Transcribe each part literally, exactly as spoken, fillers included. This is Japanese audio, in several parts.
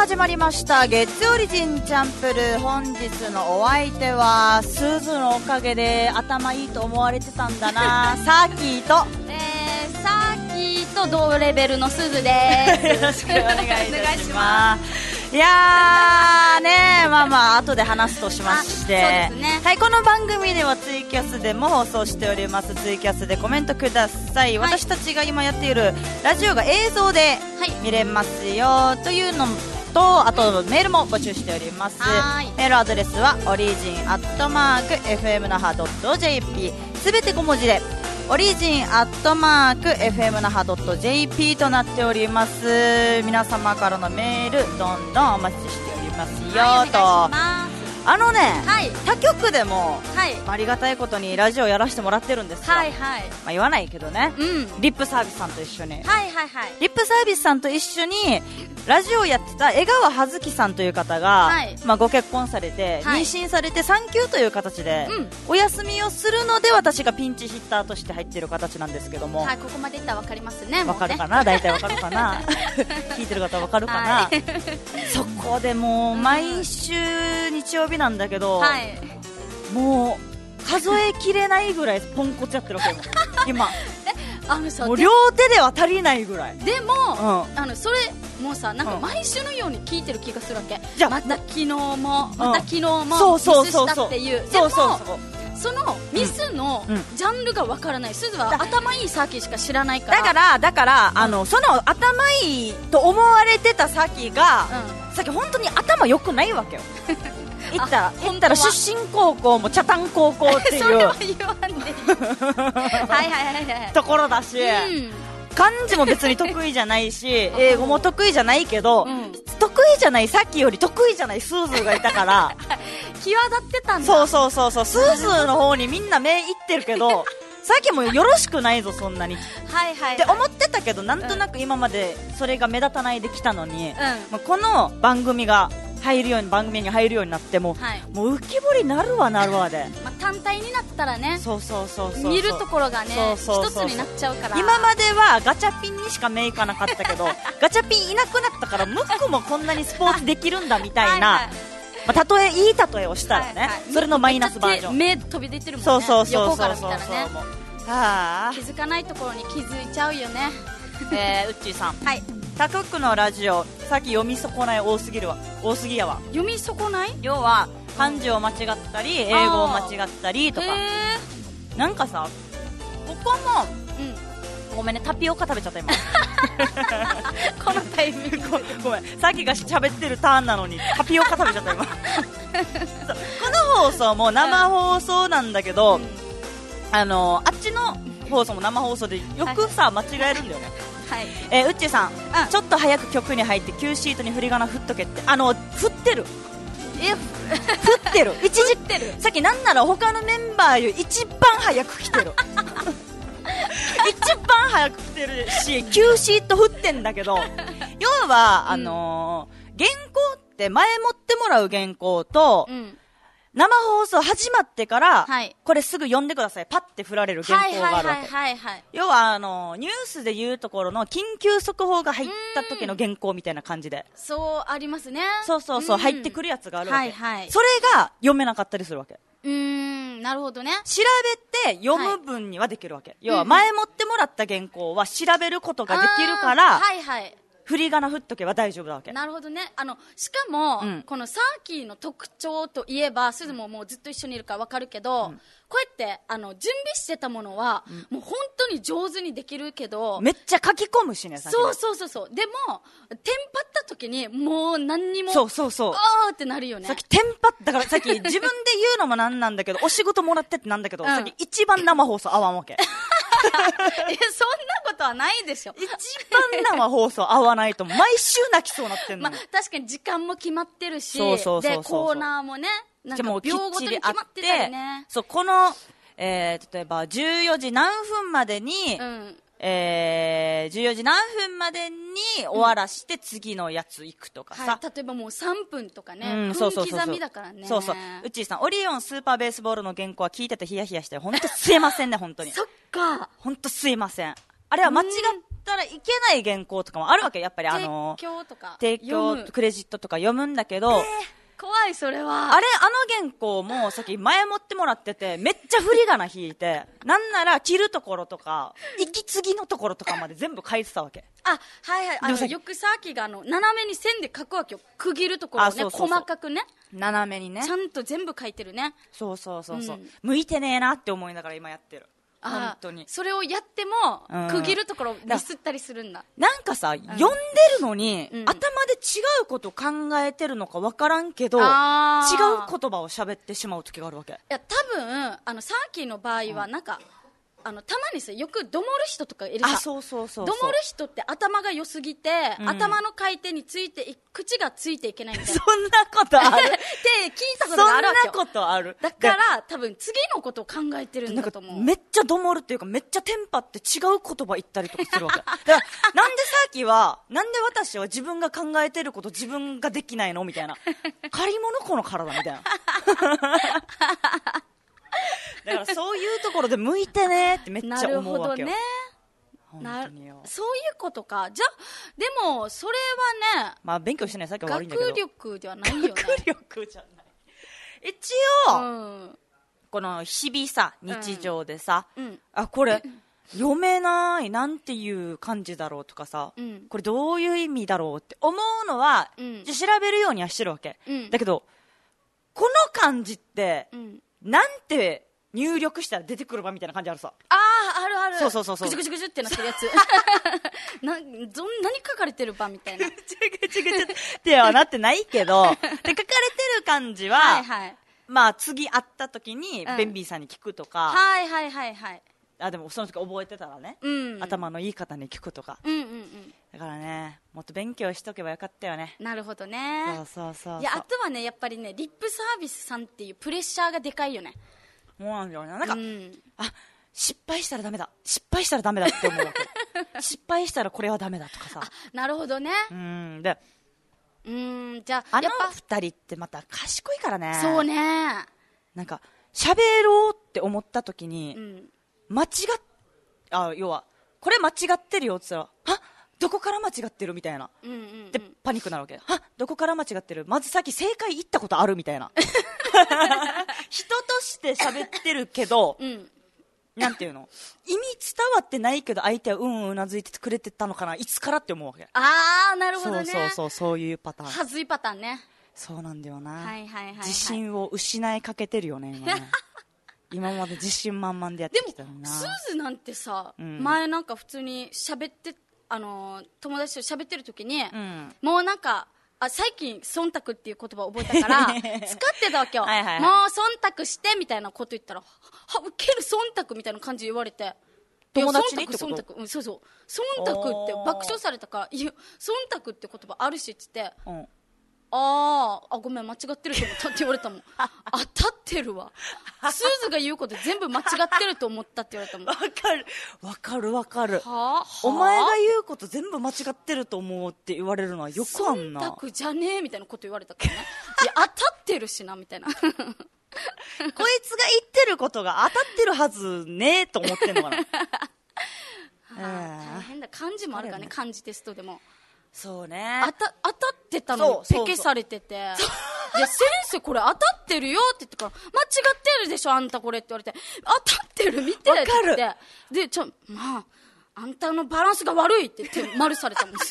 始まりました月曜リジンチャンプルー。本日のお相手はスズのおかげで頭いいと思われてたんだなサーキーと、 えー、サーキーと同レベルのスズですよろしくお願いいたしますいやーねまあまあ後で話すとしまして、 そうですね、 はい、この番組ではツイキャスでも放送しております。ツイキャスでコメントください、はい、私たちが今やっているラジオが映像で見れますよというのと、あとメールも募集しております。メールアドレスはオリジンアットマーク エフエムナハドットジェーピー、 すべて小文字でオリジンアットマーク エフエムナハドットジェーピー となっております。皆様からのメールどんどんお待ちしておりますよ、はい、とお願いします。あのね、はい、他局でも、はい、ありがたいことにラジオやらせてもらってるんですよ、はいはい、まあ、言わないけどね、うん、リップサービスさんと一緒に、はいはいはい、リップサービスさんと一緒にラジオをやってた江川葉月さんという方が、はい、まあ、ご結婚されて、はい、妊娠されて産休という形で、うん、お休みをするので私がピンチヒッターとして入っている形なんですけども、 はい、ここまでいったら分かりますね。 分かるかな、大体分かるかな聞いてる方分かるかな、はい、そこでもう毎週日曜日なんだけど、はい、もう数えきれないぐらいポンコツやってるわけよ今あのさ、もう両手では足りないぐらいでも、うん、あのそれもうさ、なんか毎週のように聞いてる気がするわけ、うん、じゃあまた昨日も、うん、また昨日もミスしたっていう、でもそのミスのジャンルがわからない。すずは頭いいサーキーしか知らないから、 だからだから、うん、あのその頭いいと思われてたサーキーが、うん、さっき本当に頭良くないわけよ行ったら行ったら出身高校も茶炭高校っていうそれは言わんでいいはいはいはいはいところだし、うん、漢字も別に得意じゃないし英語も得意じゃないけど、うん、得意じゃないさっきより得意じゃないスーズーがいたから際立ってたんだ。 そうそうそうそう、スーズーの方にみんな目いってるけどさっきもよろしくないぞそんなにはいはい、はい、って思ってたけど、なんとなく今までそれが目立たないできたのに、うん、まあ、この番組が入るように番組に入るようになっても、はい、もう浮き彫りになるわなるわで、 まあ、単体になったらね、 そうそうそうそう、 見るところがね一つになっちゃうから、 今まではガチャピンにしか目いかなかったけどガチャピンいなくなったからムックもこんなにスポーツできるんだみたいなはい、はい、まあ、例えいい例えをしたらね、はいはい、それのマイナスバージョン、 目飛び出てるもんね、 そうそうそう横から見たらね、 はあ、 気づかないところに気づいちゃうよねえー、うっちーさん、 はい、 他局のラジオさっき読み損ない多すぎるわ多すぎやわ。 読み損ない、 要は漢字を間違ったり、うん、英語を間違ったりとか、なんかさここも、うん、ごめんねタピオカ食べちゃった今このタイミングごめん、さっきが喋ってるターンなのにタピオカ食べちゃった今この放送も生放送なんだけど、うん、あのあっちの放送も生放送でよくさ、はい、間違えるんだよねはい、えー、うっちーさん、うん、ちょっと早く曲に入って Q シートに振り仮名振っとけって、あの振ってるえ振ってる一時ってるさっきなんなら他のメンバーより一番早く来てる一番早く来てるし Q シート振ってんだけど要はあのー、原稿って前もってもらう原稿と、うん、生放送始まってから、はい、これすぐ読んでくださいパッて振られる原稿があるわけ、はいはいはいはい、要はあのニュースで言うところの緊急速報が入った時の原稿みたいな感じで、 そうありますね、 そうそうそう、入ってくるやつがあるわけ、はいはい、それが読めなかったりするわけ。 うーん、なるほどね。 調べて読む分にはできるわけ、はい、要は前もってもらった原稿は調べることができるから、はいはい、振り仮名振っとけば大丈夫だわけ。 なるほどね。あのしかも、うん、このサーキーの特徴といえば、すずももうずっと一緒にいるから分かるけど、うん、こうやってあの準備してたものは、うん、もう本当に上手にできるけど、 めっちゃ書き込むしね。 そうそうそうそう。でもテンパった時にもう何にも、 そうそうそう、 あーってなるよね。 さっきテンパだからさっき自分で言うのもなんなんだけどお仕事もらってってなんだけど、うん、さっき一番生放送合わんわけ。 いやそんなことはないでしょ。 一番生放送合わないと毎週泣きそうなってんの、 まあ、確かに時間も決まってるし、そうそうそうそう、でコーナーもね、なんか秒ごとに決まってたりね。 そう、この、えー、例えばじゅうよじ何分までに、うん、えー、じゅうよじ何分までに終わらして次のやつ行くとかさ、うん、はい、例えばもうさんぷんとかね、うん、分刻みだからね。 そうそう、うっちーさん、オリオンスーパーベースボールの原稿は聞いててヒヤヒヤして本当すいませんね本当に。 そっか、 本当すいません。あれは間違っったらいけない原稿とかもあるわけ。やっぱりあの提供とか提供クレジットとか読むんだけど、えー、 怖いそれは。 あれあの原稿もさっき前もってもらっててめっちゃ振り仮名引いてなんなら切るところとか息継ぎのところとかまで全部書いてたわけ。 あ、はいはい、あのよくさっきがあの斜めに線で書くわけよ。区切るところをね、そうそうそう細かくね、 斜めにねちゃんと全部書いてるね。 そうそうそうそう、うん、向いてねえなって思いながら今やってる。本当にそれをやっても、うん、区切るところミスったりするんだ。 なんかさ、うん、読んでるのに、うん、頭で違うこと考えてるのか分からんけど違う言葉を喋ってしまう時があるわけ。いや多分あのサーキーの場合はなんか、うんあのたまにさよくどもる人とかいるさ。 あ、そうそうそうそう。 どもる人って頭が良すぎて、うん、頭の回転について口がついていけないみたいなそんなことあるって聞いたことがあるわけよ。 そんなことある。 だから多分次のことを考えてるんだと思う。 めっちゃどもるっていうかめっちゃテンパって違う言葉言ったりとかするわけだからなんでさっきはなんで私は自分が考えてること自分ができないのみたいな借り物子の体みたいなだからそういうところで向いてねってめっちゃ思うわけよ。なるほどね。本当によ。 そういうことか。じゃでもそれはね、 まあ勉強してないさっきは悪いんだけど学力ではないよね。 学力じゃない。一応、うん、この日々さ日常でさ、うん、あこれ読めないなんていう漢字だろうとかさ、うん、これどういう意味だろうって思うのは、うん、じゃ調べるようにはしてるわけ、うん、だけどこの漢字って、うんなんて入力したら出てくるばみたいな感じあるさ。 ああ、あるある。 そうそうそうそう。 ぐちゅぐちゅぐちゅってなってるやつなどん何書かれてるばみたいな。 ぐちゅぐちゅぐちゅってはなってないけどで書かれてる漢字は、はいはい、まあ次会った時に、うん、ベンビーさんに聞くとか、 はいはいはいはいあでもその時覚えてたらね、うん、頭のいい方に聞くとか、うんうんうん、だからねもっと勉強しとけばよかったよね。 なるほどね。 そうそうそうそう。 いやあとはねやっぱりねリップサービスさんっていうプレッシャーがでかいよね。 そうなんだよね。なんか、うん、あ失敗したらダメだ失敗したらダメだって思うわけ失敗したらこれはダメだとかさ。 なるほどね。 うんでうんじゃああの二人ってまた賢いからね。 そうね。 なんか喋ろうって思った時に、うん間違っあ要はこれ間違ってるよって言ったらはどこから間違ってるみたいな、うんうんうん、でパニックになるわけ。はどこから間違ってるまずさっき正解言ったことあるみたいな人として喋ってるけど、うん、なんていうの意味伝わってないけど相手はうんうんうなずいてくれてたのかないつからって思うわけ。 ああなるほどね。 そうそうそうそういうパターン。 はずいパターンね。 そうなんだよな、 はいはいはいはい、 自信を失いかけてるよね今ね今まで自信満々でやってきたのにな。 でもスーズなんてさ、うん、前なんか普通に喋ってあのー、友達と喋ってる時に、うん、もうなんかあ最近忖度っていう言葉を覚えたから使ってたわけよはいはい、はい、もう忖度してみたいなこと言ったらはウケる忖度みたいな感じで言われて友達にってこと？ 忖度忖度、うん、そうそう忖度って爆笑されたからいや忖度って言葉あるしって言って、うんああごめん間違ってると思ったって言われたもん当たってるわスーズが言うこと全部間違ってると思ったって言われたもん。わかるわかるわかるはあお前が言うこと全部間違ってると思うって言われるのはよくあんな。 忖度じゃねえみたいなこと言われたからねいや当たってるしなみたいなこいつが言ってることが当たってるはずねえと思ってんのかなはあ、大変だ漢字もあるからね漢字テストでもそうね当た、当たってたのにペケされててで先生これ当たってるよって言ってから間違ってるでしょあんたこれって言われて当たってる見てって言ってでちょまああんたのバランスが悪いって言って丸されたもんこっ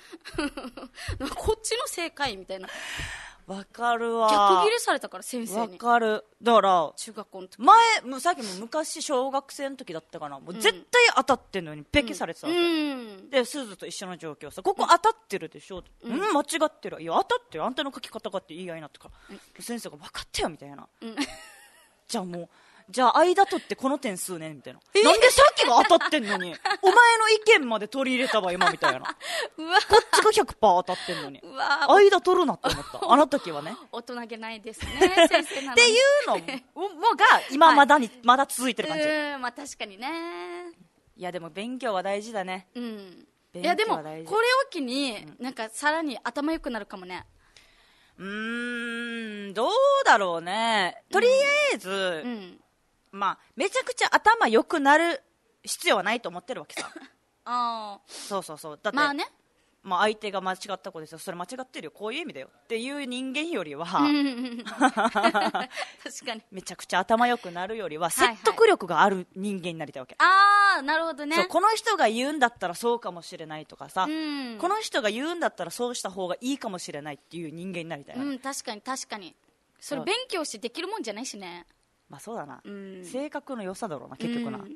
ちの正解みたいな。 わかるわ逆ギレされたから先生に。 わかるだから中学校の時前さっきも昔小学生の時だったかなもう絶対当たってんのにペケされてたわけ、うん、でスーズと一緒の状況さここ当たってるでしょ、うん、うん、間違ってるいや当たってるあんたの書き方がって言い合いになってから、うん、先生が分かったよみたいな、うん、じゃあもうじゃあ間取ってこの点数ねみたいな、えー、なんでさっきが当たってんのにお前の意見まで取り入れたわ今みたいなうわこっちが ひゃくパーセント 当たってんのにうわ間取るなって思ったあの時はね大人げないですね先生なのっていうのもが今まだに、はい、まだ続いてる感じ。 うんまあ確かにね。 いやでも勉強は大事だね、うん、 いやでもこれを機に、うん、なんかさらに頭良くなるかもね。 うーんどうだろうねとりあえず、うんうんまあ、めちゃくちゃ頭良くなる必要はないと思ってるわけさあそうそうそう。だって、 まあね、 まあ、相手が間違ったことですよ、それ間違ってるよ、こういう意味だよっていう人間よりは確かにめちゃくちゃ頭良くなるよりは説得力がある人間になりたいわけ、 はいはい、ああなるほどね。 そう、この人が言うんだったらそうかもしれないとかさ、 うん、 この人が言うんだったらそうした方がいいかもしれないっていう人間になりたい、 うん、確かに確かに。それ勉強してできるもんじゃないしね。 まあそうだな、 うん、 性格の良さだろうな結局な、 うん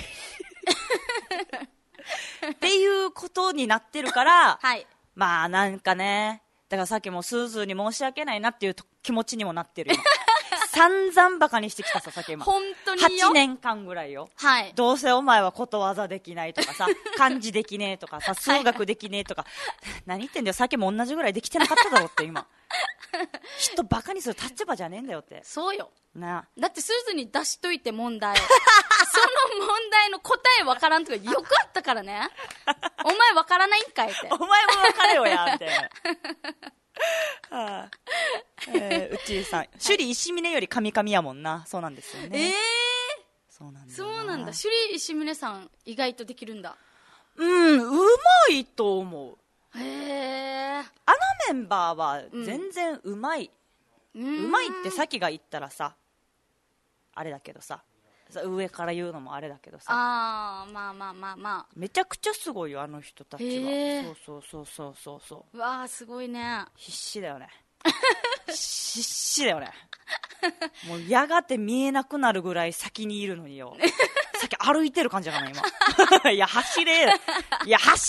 っていうことになってるから、 はい、 まあなんかね、だからさっきもスーズーに申し訳ないなっていう気持ちにもなってるよ散々バカにしてきたさ、さっき今本当によはちねんかんぐらいよ、 はい、 どうせお前はことわざできないとかさ漢字できねえとかさ数学できねえとか、はい、何言ってんだよ、さっきも同じぐらいできてなかっただろって今人バカにする立場じゃねえんだよって。 そうよな、 だってスーズに出しといて問題その問題の答えわからんとかよくあったからねお前わからないんかいってお前もわかれよやみたいなはあ、えー、うちさん、首里石峰よりカミカミやもんな。そうなんですよね。 えー、 そうなんだ。 そうなんだ。首里石峰さん意外とできるんだ。 うん、うまいと思う。 へえ。 あのメンバーは全然うまい、うん、うまいってさきが言ったらさあれだけどさ、上から言うのもあれだけどさ、 あー、まあまあまあまあ、 めちゃくちゃすごいよあの人たちは。そうそうそうそうそう。 うわーすごいね。 必死だよね必死だよねもうやがて見えなくなるぐらい先にいるのによ先歩いてる感じだから今いや走れいや走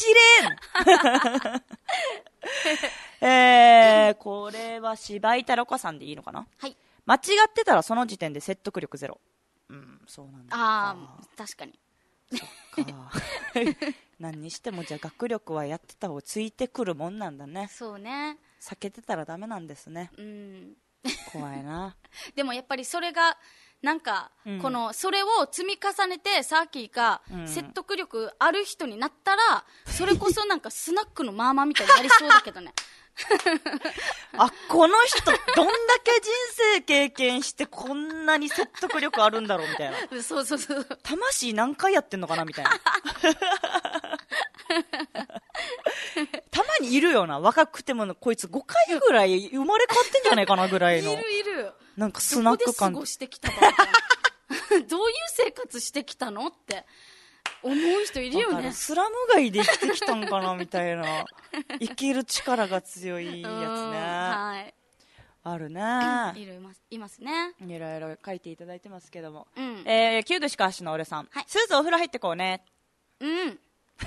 れんえー、これは柴井太郎子さんでいいのかな。 はい。 間違ってたらその時点で説得力ゼロ。うん、そうなんだ。 ああ、確かに。 そっか何にしてもじゃあ学力はやってた方がついてくるもんなんだね。 そうね。 避けてたらダメなんですね。 うん。 怖いなでもやっぱりそれがなんか、うん、このそれを積み重ねてサーキーが説得力ある人になったら、うん、それこそなんかスナックのマーマーみたいになりそうだけどねあ、この人どんだけ人生経験してこんなに説得力あるんだろうみたいな。 そうそうそう。 魂何回やってんのかなみたいなたまにいるよな、若くてもこいつごかいぐらい生まれ変わってんじゃないかなぐらいの。 いるいる。 なんかスナック感。 どこで過ごしてきたのみたいなどういう生活してきたのって思う人いるよね。 スラム街で生きてきたんかなみたいな生きる力が強いやつね。はい、あるね。 いるいますいますね。 いろいろ書いていただいてますけども、 うん、 えー、キュードシカハシの俺さん、はい、スーズお風呂入ってこうね。 うんうん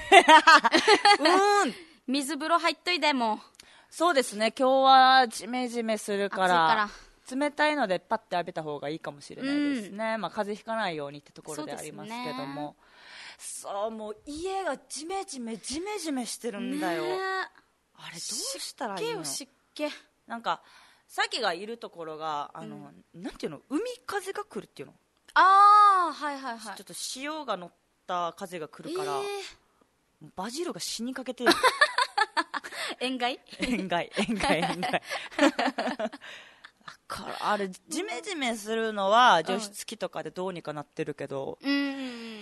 水風呂入っといでも。 そうですね、今日はジメジメするから冷たいのでパッて浴びた方がいいかもしれないですね、うん、まあ、風邪ひかないようにってところでありますけども、そう、そうもう家がジメジメジメジメしてるんだよ、ね、あれどうしたらいいの。 湿気なんかさきがいるところがあの、うん、なんていうの、海風が来るっていうの。 ああ、はいはいはい。 ちょっと潮が乗った風が来るから、えー、バジルが死にかけてる塩害塩害塩害塩害あれジメジメするのは除湿機とかでどうにかなってるけど、うん、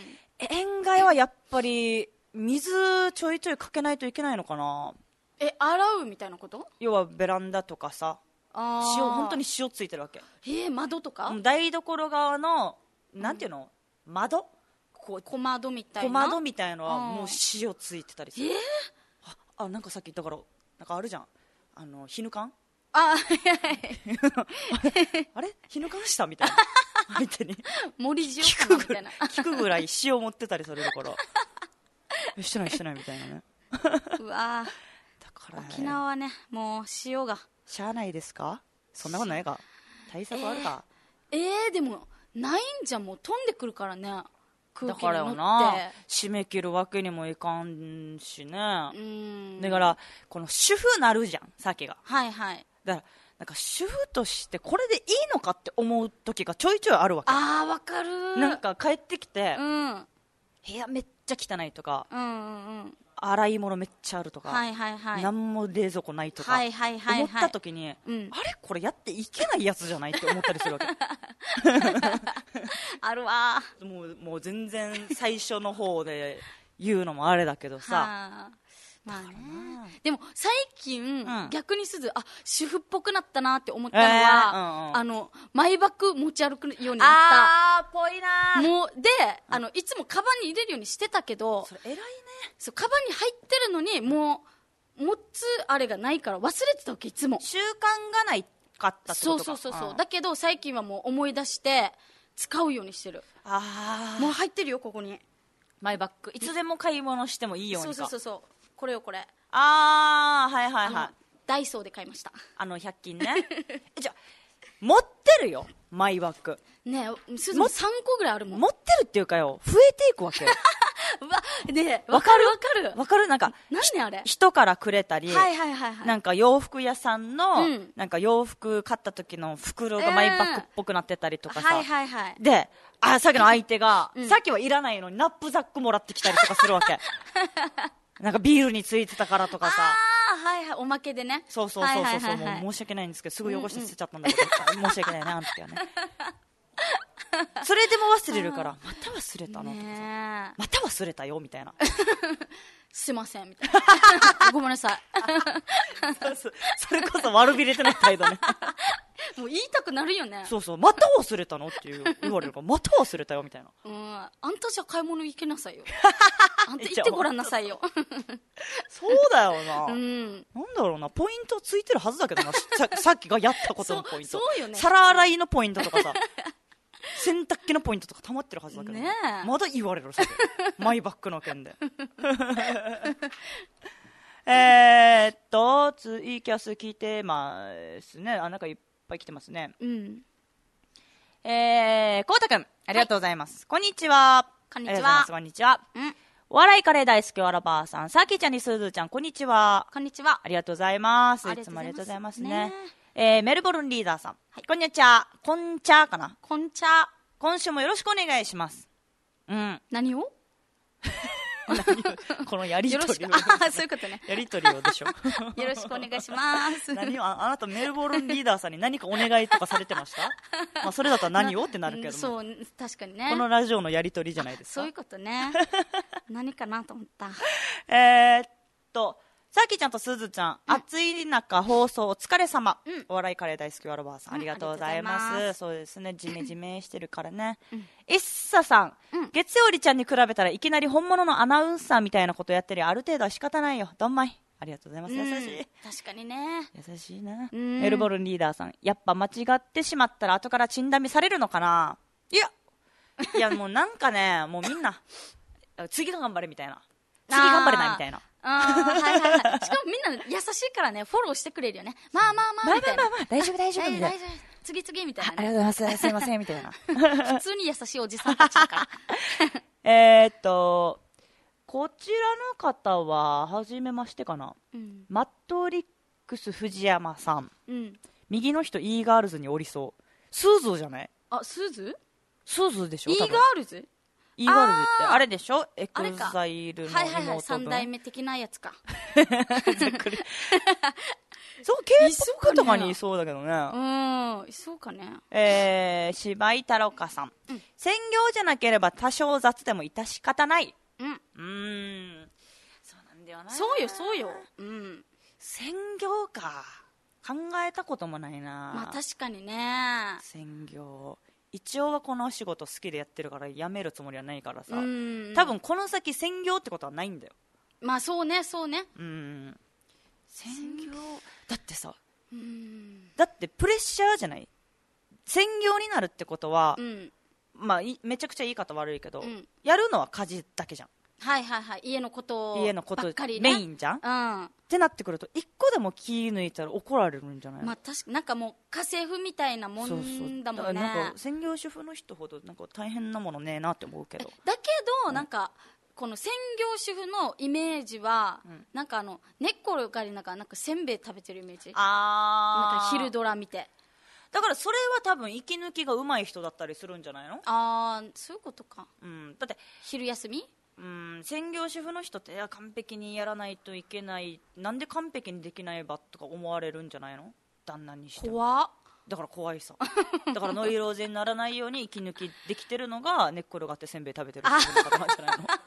塩害はやっぱり水ちょいちょいかけないといけないのかな。 え、洗うみたいなこと。 要はベランダとかさ、あ、塩、本当に塩ついてるわけ。 えー、窓とか台所側のなんていうの、うん、窓こ小窓みたいな小窓みたいなのはもう塩ついてたりする。 えーあ, あなんかさっきだからなんかあるじゃん、あのヒヌ缶。 ああれヒヌ缶したみたいな相手に森塩かみたいな聞くぐらい塩持ってたりされるからえしてないしてないみたいなねうわだから、沖縄はねもう塩がしゃあないですか。そんなことないか、対策あるか。 えー、えー、でもないんじゃもう飛んでくるからね。 だからよな、締め切るわけにもいかんしね。うん、だからこの主婦なるじゃんさっきが。 はいはい。 だからなんか主婦としてこれでいいのかって思う時がちょいちょいあるわけ。 あーわかる。 なんか帰ってきて、うん、部屋めっちゃ汚いとか、うんうんうん、洗い物めっちゃあるとか、はいはいはい、何も冷蔵庫ないとか、はいはいはいはい、思った時に、うん、あれこれやっていけないやつじゃないって思ったりするわけあるわ。 もう、もう全然最初の方で言うのもあれだけどさ、はあ、まあね、でも最近、うん、逆にすずあ主婦っぽくなったなって思ったのは、えーうんうん、あのマイバッグ持ち歩くようになった。 あーぽいなもうで、うん、あのいつもカバンに入れるようにしてたけど、 それ偉いね。 そうカバンに入ってるのにもう持つあれがないから忘れてたわけ。いつも習慣がないかったってことか。 そうそうそうそう、うん、だけど最近はもう思い出して使うようにしてる。 あもう入ってるよここにマイバッグ。いつでも買い物してもいいようにか。 そうそうそうそう、これよこれ。 ああはいはいはい、 ダイソーで買いました。 あのひゃく均ねえじゃ持ってるよマイバッグねえ、すずもさんこぐらいあるもん。 持ってるっていうかよ、増えていくわけよわねえ、わかるわかるわかる。なんか何あれ人からくれたり、 はいはいはいはい、 なんか洋服屋さんの、 うん、 なんか洋服買った時の袋がマイバッグっぽくなってたりとかさ、 はいはいはい、 であさっきの相手が、 うん、 さっきはいらないのにナップザックもらってきたりとかするわけなんかビールについてたからとかさ、 ああはいはい、おまけでね。 そうそうそうそうそう、もう申し訳ないんですけどすぐ汚して捨てちゃったんだけど、うんうん、申し訳ないなあの時はねそれでも忘れるから、また忘れたのとかさ、また忘れたよみたいなすいませんみたいなごめんなさいそうそう、それこそ悪びれてない態度ねもう言いたくなるよね。 そうそう、また忘れたのっていう言われるからまた忘れたよみたいなうん、あんたじゃ買い物行けなさいよあんた行ってごらんなさいよそうだよな、 うん、 なんだろうな、ポイントついてるはずだけどなさ, さっきがやったことのポイント、 そ, そうよね、 皿洗いのポイントとかさ洗濯機のポイントとか溜まってるはずだけど、 ね、 まだ言われるそれマイバッグの件でえっとツイキャス来てますね。あ、なんかいっぱい来てますね。 うん、 えー、こうたくんありがとうございます、はい、こんにちは。 こんにちは。 こんにちは、うん、お笑いカレー大好きわらばあさん、さきちゃんにすずちゃん、こんにちは。 こんにちは。 ありがとうございます。いつもありがとうございますね。えー、メルボルンリーダーさん、はい、こんにちは。こんちゃかな。 こんちゃ。 今週もよろしくお願いします。うん。 何をこのやりとりをあ、そういうことね。 やりとりをでしょよろしくお願いします何を あ, あなたメルボルンリーダーさんに何かお願いとかされてました？まあそれだったら何をってなるけども、 そう確かにね、 このラジオのやりとりじゃないですか。 そういうことね何かなと思ったえーっとさきちゃんとすずちゃん、うん、暑い中放送お疲れ様、うん、お笑いカレー大好きわらばあさん、うん、ありがとうございます。そうですね、ジメジメしてるからね、うん、いっささん、うん、月曜日ちゃんに比べたらいきなり本物のアナウンサーみたいなことやってるよ。ある程度は仕方ないよ、どんまい。ありがとうございます。優しい、うん、 確かにね、 優しいな、うん、エルボルンリーダーさん、やっぱ間違ってしまったら後からチンダミされるのかな。いやいやもうなんかねもうみんな次が頑張れみたいな、次頑張れないみたいな、 あはいはいはい、しかもみんな優しいからね、フォローしてくれるよね。まあまあまあみたいな、 まあまあまあ大丈夫大丈夫みたいな、 次々みたいな、ね、 ありがとうございます、すいませんみたいな普通に優しいおじさんたちだからえっとこちらの方は初めましてかな、うん、マットリックス藤山さん、うん、右の人 E ガールズにおりそう。スーズーじゃない？ あ、スーズ？ スーズーでしょ E ガールズ ？E ガールズってあれでしょ、エクザイルの妹分、はいはいはい、 さん代目的なやつかざっくりそう、ケーポップとかにいそうだけどね。 うん、いそうかね。 えー、柴井太郎香さん、うん、専業じゃなければ多少雑でも致し方ない。うん、うーん、そうなんだよな。 そうよそうよ、うん、 専業か、考えたこともないな。 まあ確かにね、 専業一応はこのお仕事好きでやってるから辞めるつもりはないからさ、うん多分この先専業ってことはないんだよ。 まあそうねそうね、 うん専業だってさ、うんだってプレッシャーじゃない。専業になるってことは、うん、まあめちゃくちゃ言い方悪いけど、うん、やるのは家事だけじゃん。 はいはいはい、家のこと家のことばっかり、ね、メインじゃん、うん、ってなってくると一個でも気抜いたら怒られるんじゃない。 まあ確かなんかもう家政婦みたいなもんだもんね。そうそうだからなんか専業主婦の人ほどなんか大変なものねえなって思うけど、 だけど、うん、なんかこの専業主婦のイメージは、うん、なんかあの寝っ転がりなんかなんかせんべい食べてるイメージ。あなんか昼ドラ見て、 だからそれは多分息抜きが上手い人だったりするんじゃないの。 ああそういうことか、 うん、だって昼休みうん専業主婦の人っていや完璧にやらないといけない、なんで完璧にできないばとか思われるんじゃないの、旦那にしても。 怖っ。 だから怖いさだからノイローゼにならないように息抜きできてるのが寝っ転がってせんべい食べてるっていう方なんじゃないのあじゃあ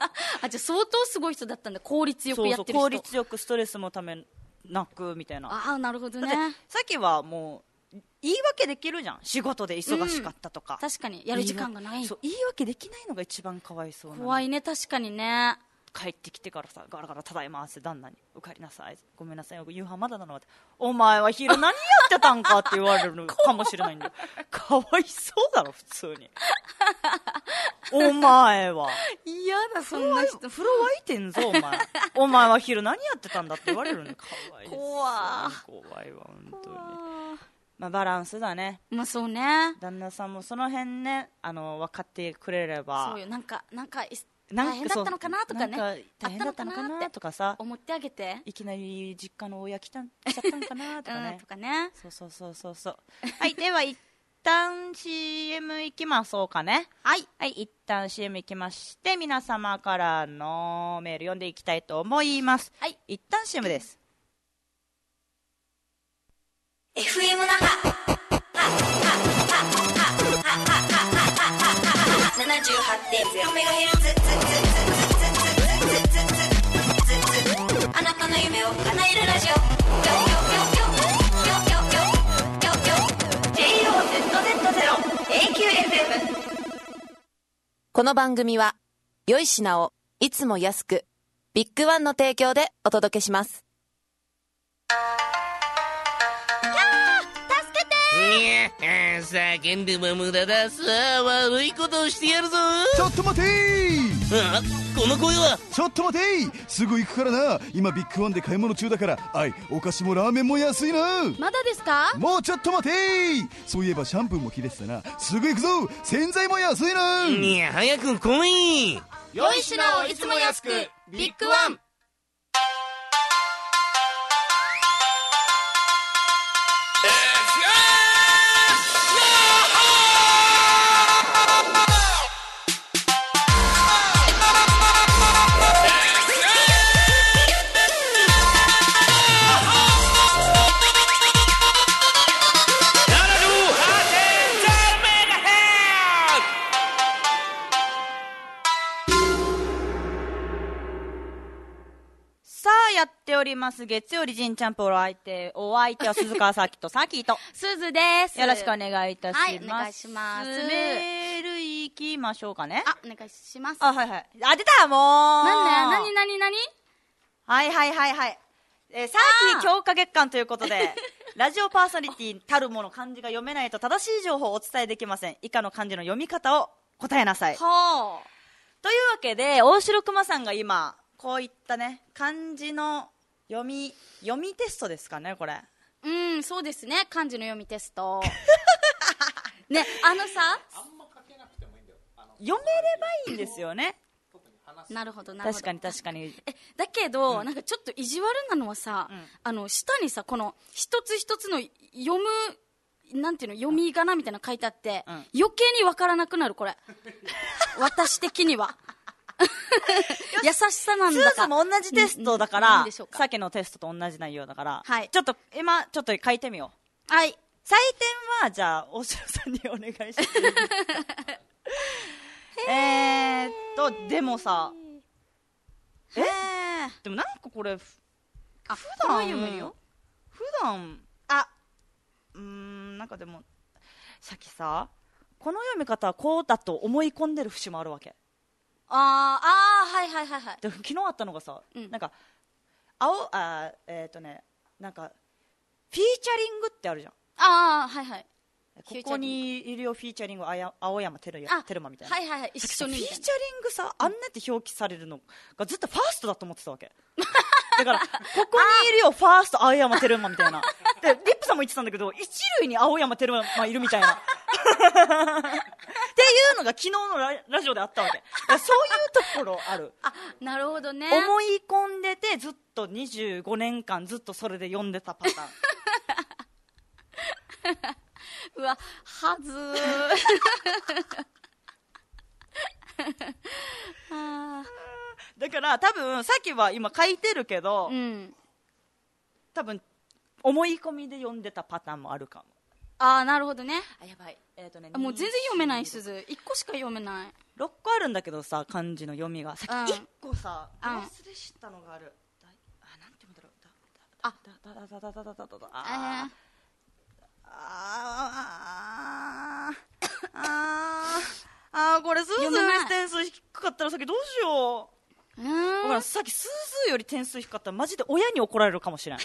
じゃあ相当すごい人だったんだ。効率よくやってる人。そうそう、 効率よくストレスもためなくみたいな。 ああ、なるほどね。 さっきはもう言い訳できるじゃん、仕事で忙しかったとか、 うん、確かにやる時間がない。 そう、言い訳できないのが一番かわいそうな。 怖いね、確かにね。 帰ってきてからさ、ガラガラただいまって旦那に、お帰りなさい、ごめんなさい、夕飯まだなのって、お前は昼何やってたんかって言われるかもしれないんだよ。かわいそうだろ普通に。お前は嫌だ、そんな人。 風呂沸いてんぞお前。お前は昼何やってたんだって言われるね。かわいそう。怖怖いわ本当に。まあ、バランスだね。 まあそうね。 旦那さんもその辺ね、あの分かってくれれば。 そうよ、なんかなんか大変だったのかなとかね、 なんか大変だったのかなとかさ、 思ってあげて、 いきなり実家の親来たん来ちゃったのかなとかね、 うん、とかね。 そうそうそうそうそう。はい、では一旦 シーエム いきましょうかね。 はいはい、一旦 シーエム いきまして、皆様からのメール読んでいきたいと思います。 はい、 一旦 シーエム です。 エフエム 那覇 ななじゅうはちてんゼロメガヘルツ、あなたの夢を叶えるラジオ、 ジェイオーゼットゼットゼロ エーキューエフエム。 この番組は良い品をいつも安く、ビッグワンの提供でお届けします。 いや、叫んでも無駄だ。さあ、悪いことをしてやるぞ。 ちょっと待てー。 あ、この声は。 ちょっと待てー、すぐ行くからな。今ビッグワンで買い物中だから。あい、お菓子もラーメンも安いな。 まだですか。 もうちょっと待てー。そういえばシャンプーも切れてたな。すぐ行くぞ。洗剤も安いな。 いや、早く来い。 良い品をいつも安く、ビッグワン。 やっております月曜日ジンチャンプお相手お相手は鈴川さきとさきとすずです。 よろしくお願いいたします。 はい、お願いします。 メールいきましょうかね。 あ、お願いします。 あ、はいはい。あ、出たもう。 なんだよ、なになになに。 はいはいはいはい。えー、さき強化月間ということでラジオパーソナリティたるもの漢字が読めないと正しい情報をお伝えできません。以下の漢字の読み方を答えなさい。 はあ。 というわけで大城熊さんが今こういったね漢字の読み読みテストですかね、これ。 うん、そうですね、漢字の読みテストね、あのさ、あんま書けなくてもいいんだよ、あの読めればいいんですよねなるほどなるほど。 確かに確かに。 えだけど、うん、なんかちょっと意地悪なのはさ、うん、あの下にさこの一つ一つの読むなんていうの読み仮名みたいなの書いてあって、うん、余計に分からなくなるこれ私的には優しさなんだか。 スーズも同じテストだから、さっきのテストと同じ内容だから、はい、ちょっと今ちょっと書いてみよう。はい。 採点はじゃあ大城さんにお願いしますえーっとでもさ、えー、でもなんかこれあ普段読めるよ。普段あうーんなんかでもさっきさこの読み方はこうだと思い込んでる節もあるわけ。 あーあーはいはいはいはい。 で昨日あったのがさ、うん、なんか青あえっ、ー、とねなんかフィーチャリングってあるじゃん。 ああはいはい。 ここにいるよフィーチャリングあや青山テルヤテルマみたいな。 はいはいはい一緒にフィーチャリングさあんなって表記されるのがずっとファーストだと思ってたわけだからここにいるよファースト青山テルマみたいなでリップさんも言ってたんだけど一塁に青山テルマいるみたいなっていうのが昨日の ラ, ラジオであったわけ。そういうところある。 あなるほどね。 思い込んでてずっとにじゅうごねんかんずっとそれで読んでたパターンうわはずーだから多分さっきは今書いてるけど、うん、多分思い込みで読んでたパターンもあるかも。 ああなるほどね。 あやばい、えーとね、 もう全然読めないすずいっこしか読めない。 ろっこあるんだけどさ、漢字の読みがさっきいっこさうん忘れ知ったのがある。だいあ、なんて読むんだろう。 あだだだだだだだだだだあああーあーあーこれスーズーより点数低かったらさっきどうしよう。 ーうーんだからさっきスーズーより点数低かったらマジで親に怒られるかもしれない。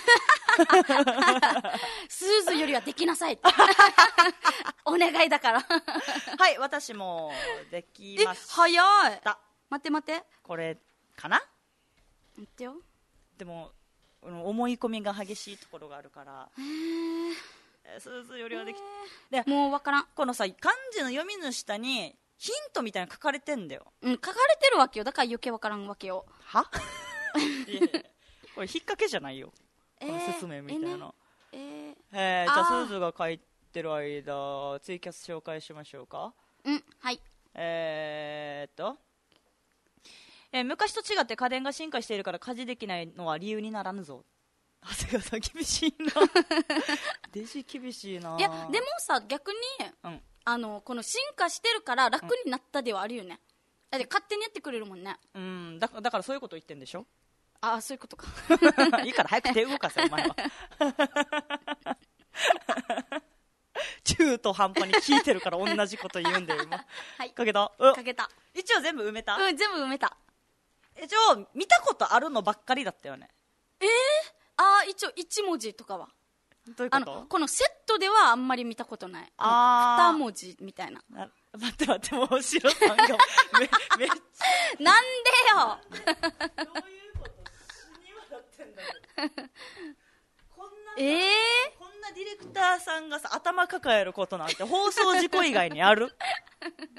スーズよりはできなさいってお願いだからはい私もできえました。 早い。待って待ってこれかな。 待ってよ。 でも思い込みが激しいところがあるからへーえースーズーよりはできでもうわからん。 このさ漢字の読みの下にヒントみたいなの書かれてんだよ。 うん、書かれてるわけよ。だから余計わからんわけよ。 はいやいやこれ引っ掛けじゃないよ、この説明みたいなの。 えーええー、じゃああースーズが書いてる間ツイキャス紹介しましょうか。 ーうん、はい。 えーっと、えー昔と違って家電が進化しているから家事できないのは理由にならぬぞ。長谷川さん厳しいなデジ厳しいないや、でもさ、逆に、 うんあの、この進化してるから楽になったではあるよね。だって勝手にやってくれるもんね。 うんだだからそういうこと言ってんでしょああ、そういうことか。 いいから早く手動かせお前は中途半端に聞いてるから同じこと言うんだよ今。 はい。 かけたうかけた。 一応全部埋めた、 うん、全部埋めた。 一応見たことあるのばっかりだったよね。 えー、ああ、一応一文字とかは。あどういうことの、このセットではあんまり見たことない。 あー二文字みたいな。 な待って待ってもうシロさんがめめっちゃなんでよどういうこと死に笑ってんだよこんなええこんなディレクターさんがさ頭抱えることなんて放送事故以外にあるやばい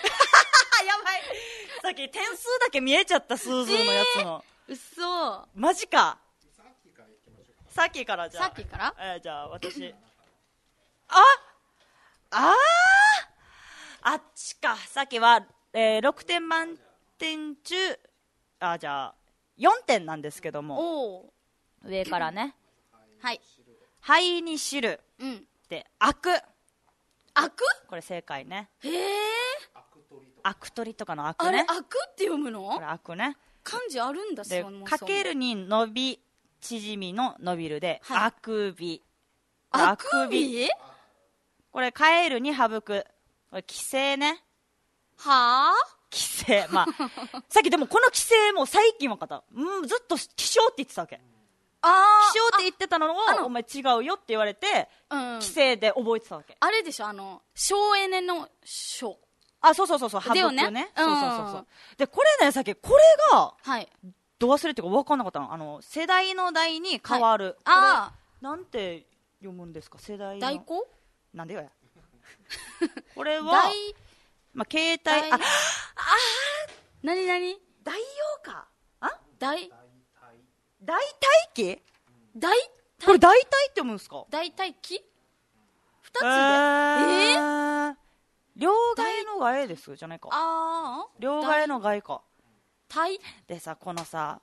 さっき点数だけ見えちゃったスーズーのやつの、 ー、うそ。 マジか。さっきからじゃあさっきからえーじゃあ私ああーあっちか。さっきは、えーろくてん満点中あじゃあよんてんなんですけども、 おー。 上からねはい。 灰に汁うん。 でアク、 悪これ正解ね。 へえ。 アク取りとかのアクあれ、 ね。 悪って読むのこれアクね。 漢字あるんだ、 でそのかけるに伸び縮みの伸びるで、 はいあくび。 あくびこれカエルに省く、これ規制ね。 はあ規制。まあさっきでもこの規制も最近分かった。うんずっと気象って言ってたわけ。 あ気象って言ってたのをあのお前違うよって言われて、 うん、 規制で覚えてたわけ。 あれでしょ、あの省エネの省。 あそうそうそうそう省くだよね。 ねそうそうそうそううんでこれねさっきこれがはい。 ど忘れっていうか分かんなかったの。あの世代の代に変わる、これあなんて読むんですか世代あ、 の代行なんでよやこれは代、 まあ、携帯代あなになに代用かあ代、 代替機代、 これ代替って読むんですか代替機二つで。 ええー、 ー、両替の替えですじゃないか。 ああ、 両替の替えか。 代、 でさこのさ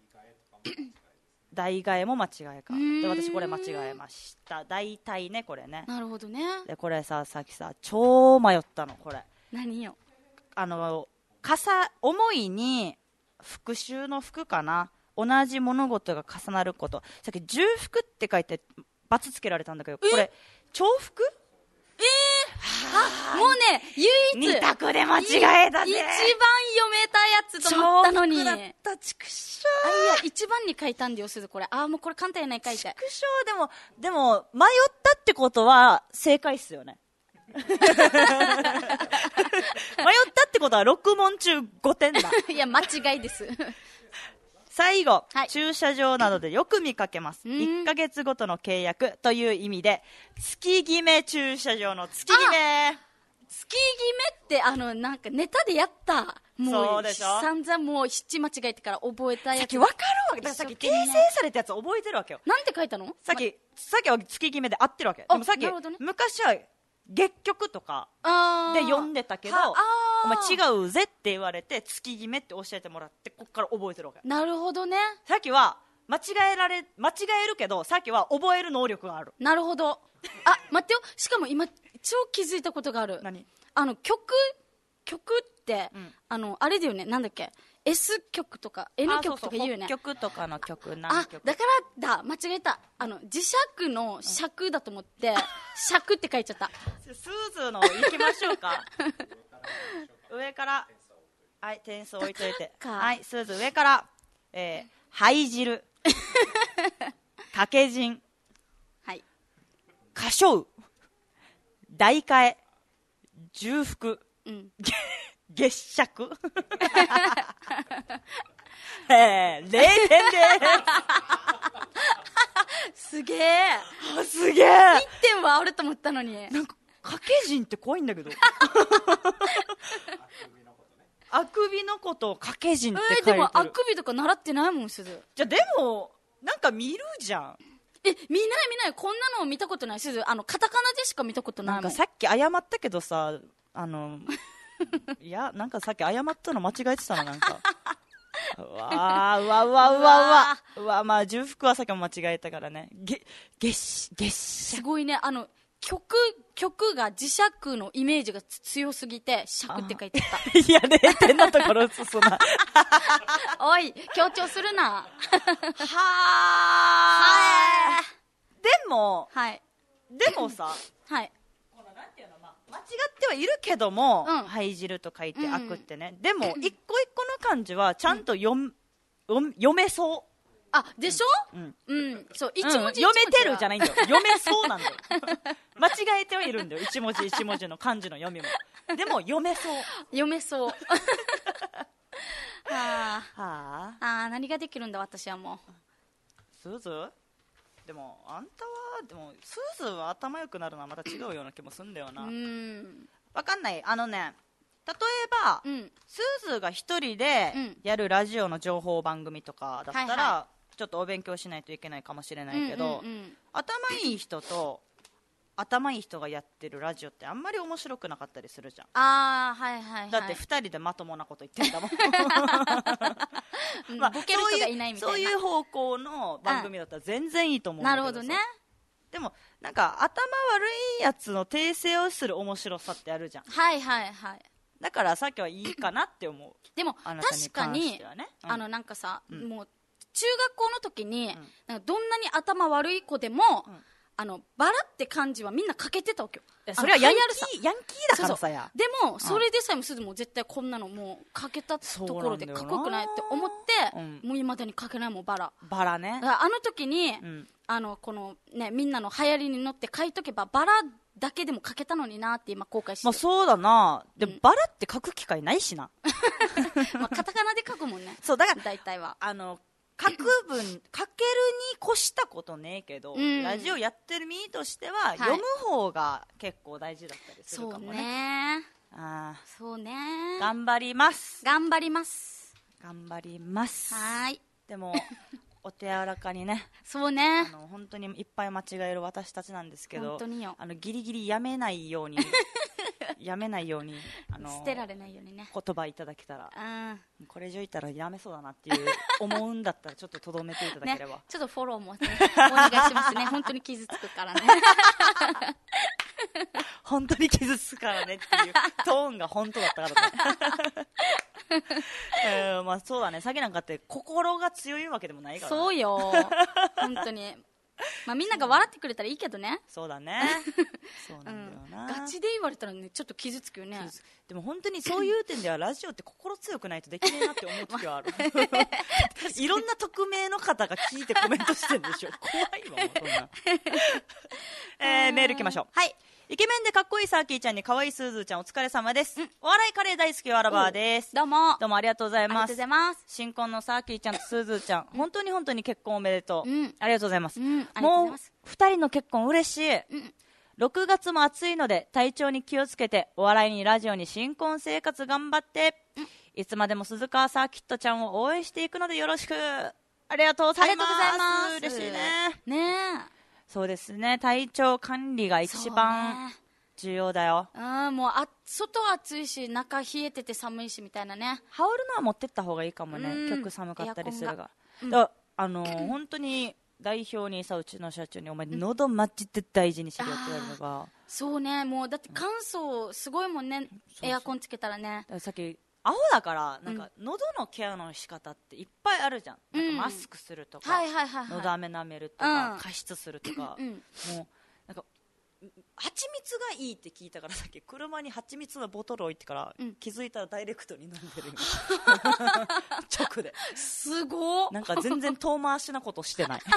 代替えも間違いか。で私これ間違えました。代替ねこれね。 なるほどね。 でこれささっきさ超迷ったのこれ。 何よ。 あの重重いに復讐の服かな。同じ物事が重なること。さっき重複って書いて×つけられたんだけどこれ重複。 あ、もうね、唯一、 二択で間違えたぜ。 一番読めたやつと思ったのに。 重複だった畜生。 あ、いや、一番に書いたんだよ、すず、これ。あ、もうこれ簡単やない、書いて。 畜生でも、でも、迷ったってことは、正解っすよね。迷ったってことは、ろく問中ごてんだ。 いや、間違いです。 最後、 はい駐車場などでよく見かけます。 うんいっかげつごとの契約という意味で、月決め駐車場の月決め。 月決めって、あの、なんかネタでやった。もそうでしょ散々もう七間違えてから覚えたやつ。 さっき分かるわけだ。さっき訂正されたやつ覚えてるわけよ。 なんて書いたのさっき、さっきは月決めで合ってるわけ。 あでもさっき、 なるほどね昔は月曲とかあーで読んでたけど、 はお前あー違うぜって言われて、月決めって教えてもらって、こっから覚えてるわけ。 なるほどね。 さっきは、間違えられ、間違えるけど、さっきは覚える能力がある。 なるほど。あ、待ってよ。しかも今、超気づいたことがある。 何あの、曲曲って、うん、あのあれだよね、なんだっけ、 S 曲とか N 曲とか言うよね。 北極とかの曲、何曲、 あ、だからだ、間違えた、あの磁石の尺だと思って、うん、尺って書いちゃった。 スーズーの行きましょうか上から、はい、点数置いといて、はい、スーズー上から、えー、灰汁掛け陣、 はい、 歌唱大替え重複、うん、月尺えー、れいてんですすげえすげえいってんはあると思ったのに、 なんか掛け陣って怖いんだけどあくびのことを掛け陣って書いてる、 えー、でもあくびとか習ってないもん、すず。 じゃあでもなんか見るじゃん。 え、見ない見ない、こんなの見たことない、すず。あのカタカナでしか見たことないもん。 なんかさっき謝ったけどさ、あのいや、なんかさっき謝ったの間違えてたの、なんかうわー、うわうわうわうわうわ、まあ重複はさっきも間違えたからね。げ月月すごいね、あの曲曲が磁石のイメージが強すぎて尺って書いてた。 いや、れいてんなところ映すなおい、強調するなはーでも、 はい、 でもさ、 はい、 このなんていうの、まあ、間違ってはいるけども、 うん、 灰汁と書いて悪ってね、うん、でも一個一個の漢字はちゃんと読、うん、読めそう。 あ、でしょ、うん、うん、そう、一文字、うん、 読めてるじゃないんだよ、読めそうなんだよ間違えてはいるんだよ、一文字一文字の漢字の読みも。でも読めそう、 読めそうはあ、 はあ、 あ、何ができるんだ私はもう。 スーズーでもあんたは、でもスーズーは頭良くなるのはまた違うような気もするんだよな。うん、わかんない、あのね、例えば、うん、スーズーが一人でやるラジオの情報番組とかだったら、はいはい、ちょっとお勉強しないといけないかもしれないけど、うんうんうん、頭いい人と頭いい人がやってるラジオってあんまり面白くなかったりするじゃん。 あー、はいはいはい、 だってふたりでまともなこと言ってんだもんまあ、ボケる人がいないみたいな、 そういう、そういう方向の番組だったら全然いいと思うんだけど、 なるほどね。 でもなんか頭悪いやつの訂正をする面白さってあるじゃん。 はいはいはい。 だからさっきはいいかなって思うでも確かに、ね、うん、あのなんかさ、うん、もう中学校の時に、うん、なんかどんなに頭悪い子でも、うん、あのバラって漢字はみんな書けてたわけよ。 それはヤンキー、ヤンキーだからさや。 でもそれでさえもすぐもう絶対こんなのもう書けたところでかっこよくないって思って、うん、もう今までに書けないもんバラ。 バラね。 あの時に、うん、あのこのねみんなの流行りに乗って書いとけばバラだけでも書けたのになって今後悔してる。 まあそうだな。で、うん、バラって書く機会ないしな。 まあカタカナで書くもんね。 そうだから大体はあの書く分書けるに越したことねえけど、うん、ラジオやってる身としては、はい、読む方が結構大事だったりするかもね。そうね。 ああ、そうね。 頑張ります。 頑張ります。 頑張ります。 はい。 でもお手柔らかにね。 そうね。 あの本当にいっぱい間違える私たちなんですけど、 本当によ。 あのギリギリやめないようにやめないようにあの捨てられないようにね。 言葉いただけたら、うん、これ以上言ったらやめそうだなっていう思うんだったらちょっととどめていただければ、 ね、ちょっとフォローも、ね、お願いしますね。本当に傷つくからね。 本当に傷つくからねっていうトーンが本当だったからね。えー、まあそうだね。詐欺なんかって心が強いわけでもないから、ね、 そうよ本当に。まあみんなが笑ってくれたらいいけどね。 そうだね。そうなんだよな、 うん、ガチで言われたらねちょっと傷つくよね。 でも本当にそういう点ではラジオって心強くないとできないなって思う時はある。いろんな匿名の方が聞いてコメントしてるんでしょ。怖いわもうそんな。えー、メールいきましょう。 はい。 イケメンでかっこいいサーキーちゃんに可愛いスーズーちゃんお疲れ様です、うん、お笑いカレー大好きわらばーです。 どうもどうもありがとうございます。 ありがとうございます。 新婚のサーキーちゃんとスーズーちゃん、うん、本当に本当に結婚おめでとう、うん、ありがとうございます、うん、もうふたりの結婚嬉しい、うん、ろくがつも暑いので体調に気をつけてお笑いにラジオに新婚生活頑張って、うん、いつまでも鈴川サーキットちゃんを応援していくのでよろしく。ありがとうございます。 ありがとうございます。 嬉しいね。 ねえ。 そうですね、体調管理が一番重要だよ。 うん、もうあ外暑いし中冷えてて寒いしみたいなね。 羽織るのは持ってった方がいいかもね、曲寒かったりするが、うん、だあのー、本当に代表にさうちの社長にお前喉マジで大事にしろって言われるのが、 そうね、もうだって乾燥すごいもんね、エアコンつけたらね。 だからさっきアホだからなんか喉のケアの仕方っていっぱいあるじゃん、うん、なんかマスクするとか、 はいはいはいはい、 喉飴舐めるとか、 うん、 加湿するとか、 うん、 もうなんか蜂蜜がいいって聞いたからさっき車に蜂蜜のボトル置いてから、うん、気づいたらダイレクトに飲んでる直ですごっ、 なんか全然遠回しなことしてない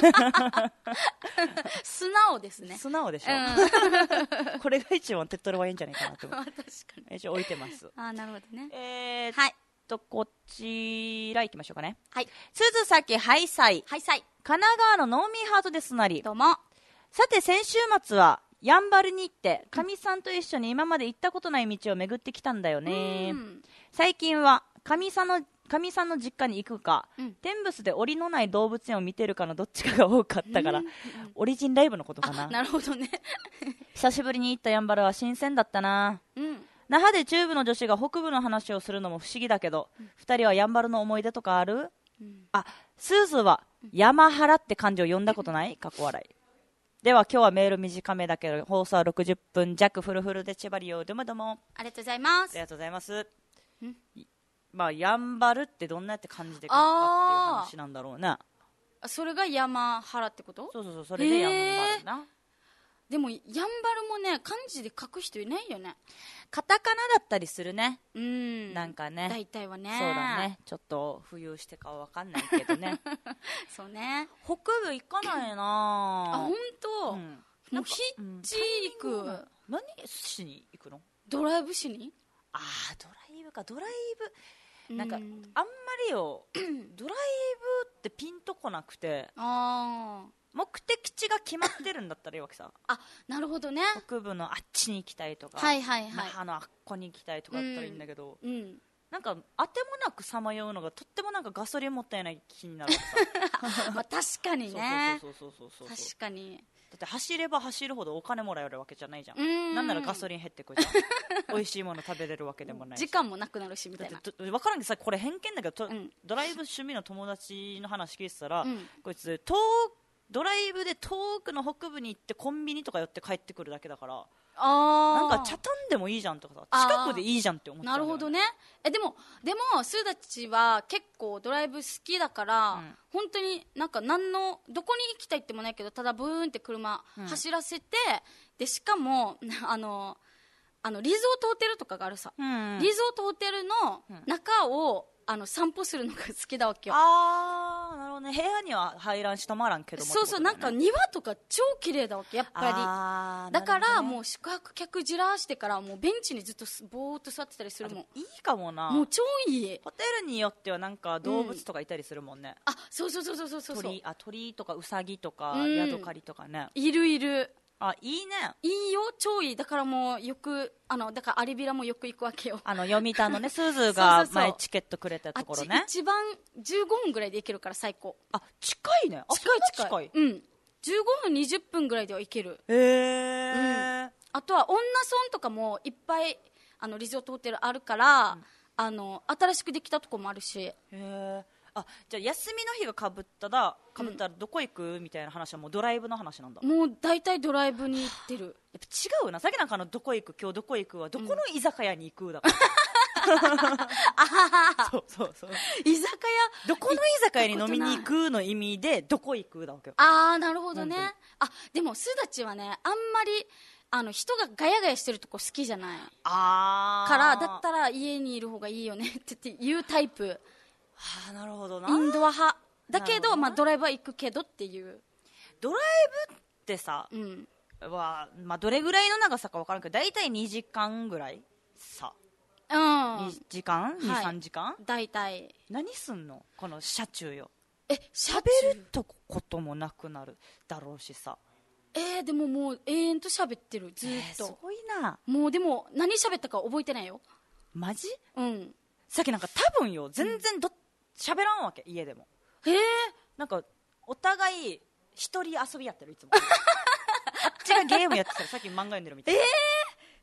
素直ですね。 素直でしょ、うん、これが一番手っ取りはいいんじゃないかなと思って確かに一応置いてます。 あ、なるほどね。 えー、はいとこちら行きましょうかね。 はい。 鈴崎ハイサイ、 ハイサイ、 神奈川のノーミーハートですなり。 どうも。 さて先週末はやんばるに行ってかみさんと一緒に今まで行ったことない道を巡ってきたんだよね。最近はかみさんのかみさんの実家に行くか、うん、天仏で檻のない動物園を見てるかのどっちかが多かったから、うん、オリジンライブのことかな。 なるほどね久しぶりに行ったやんばるは新鮮だったな、うん、那覇で中部の女子が北部の話をするのも不思議だけど、うん、ふたりはやんばるの思い出とかある？うん、あ、スーズは山原って漢字を読んだことない？過去笑い。では今日はメール短めだけど放送はろくじゅっぷん弱、フルフルで縛りよ。どうもどうもありがとうございます。 ありがとうございます。まあやんばるってどんなやって感じで書くかっていう話なんだろうね。 それが山原ってこと？ そうそうそう、それでやんばるな。 でもやんばるもね漢字で書く人いないよね。 カタカナだったりするね。 うん、 なんかね、 大体はね。 そうだね、ちょっと浮遊してかは分かんないけどねそうね、 北部行かないなあ、本当、うん、もうひっち行く、うん、 何しに行くの？ ドライブしに？ あー、ドライブか。ドライブなんか、うん、あんまりよドライブってピンとこなくてあ目的地が決まってるんだったらいいわけさ。 あ、なるほどね。 北部のあっちに行きたいとか、 はいはいはい、 那覇のあっこに行きたいとかだったらいいんだけど、 うんうん、 なんか当てもなくさまようのがとってもなんかガソリンもったいない気になるわけさまあ確かにね。 そうそうそうそうそう、 確かに。 だって走れば走るほどお金もらえるわけじゃないじゃん。んなんならガソリン減ってくるじゃん美味しいもの食べれるわけでもないし時間もなくなるしみたいな。 分からんけどさ、これ偏見だけど、うん、ドライブ趣味の友達の話聞いてたら、うん、こいつ遠ドライブで遠くの北部に行ってコンビニとか寄って帰ってくるだけだから、 あなんか茶炭でもいいじゃんとかさ、近くでいいじゃんって思っちゃう、ね、 なるほどね。えでもでもスーダチは結構ドライブ好きだから、うん、本当になんか何のどこに行きたいってもないけど、ただブーンって車走らせて、うん、でしかもあのあのリゾートホテルとかがあるさ、うん、リゾートホテルの中を、あの散歩するのが好きだわけよ。 あー、なるほどね。部屋には入らんし泊まらんけども、 そうそう、なんか庭とか超綺麗だわけやっぱり。 あ、 だから、ね、もう宿泊客じらしてからもうベンチにずっとぼーっと座ってたりするもん。 いいかもな。 もう超いい。 ホテルによってはなんか動物とかいたりするもんね、 うん、あ、そうそうそうそうそうそう。 鳥、あ、鳥とかウサギとか、うん、ヤドカリとかね。 いるいる。 あ、いいね。 いいよ、超いい。だからもうよくあのだからアリビラもよく行くわけよ。 あの読谷のねスーズーが前チケットくれたところね。 あっち一番じゅうごふんぐらいで行けるから最高。 あ、近いね。あ、 近い近い。近い、うん。じゅうごふんにじゅっぷんぐらいでは行ける。 へー、うん。 あとは女村とかもいっぱいあのリゾートホテルあるから、うん、あの新しくできたとこもあるし。 へー。あ、じゃあ休みの日がかぶったらかぶったらどこ行く、うん、みたいな話はもうドライブの話なんだ。 もう大体ドライブに行ってる。 やっぱ違うな。さっきなんかのどこ行く、今日どこ行くはどこの居酒屋に行くだから、 うん、あそうそうそう、 居酒屋どこの居酒屋に飲みに行くの意味でどこ行くだわけよ。 ああ、なるほどね。あ、でもすだちはねあんまりあの人がガヤガヤしてるとこ好きじゃない。 あー、 からだったら家にいる方がいいよねって言うタイプ。 はあ、なるほどな。 インドア派だけど、まあ、ドライブは行くけどっていう。 ドライブってさ、うん、は、まあ、どれぐらいの長さか分からんけど大体にじかんぐらいさ、 うん、 にじかん、に、さんじかん大体。 何すんのこの車中よ。 え、 喋るとこともなくなるだろうしさ。 えー、でももう永遠と喋ってるずっと、えー、 すごいな。 もうでも何喋ったか覚えてないよ。 マジ？ うん。 さっきなんか多分よ全然ど、うん喋らんわけ家でも。 へえ。 なんかお互い一人遊びやってるいつもあっちがゲームやってたらさっき漫画読んでるみたいな。 えー、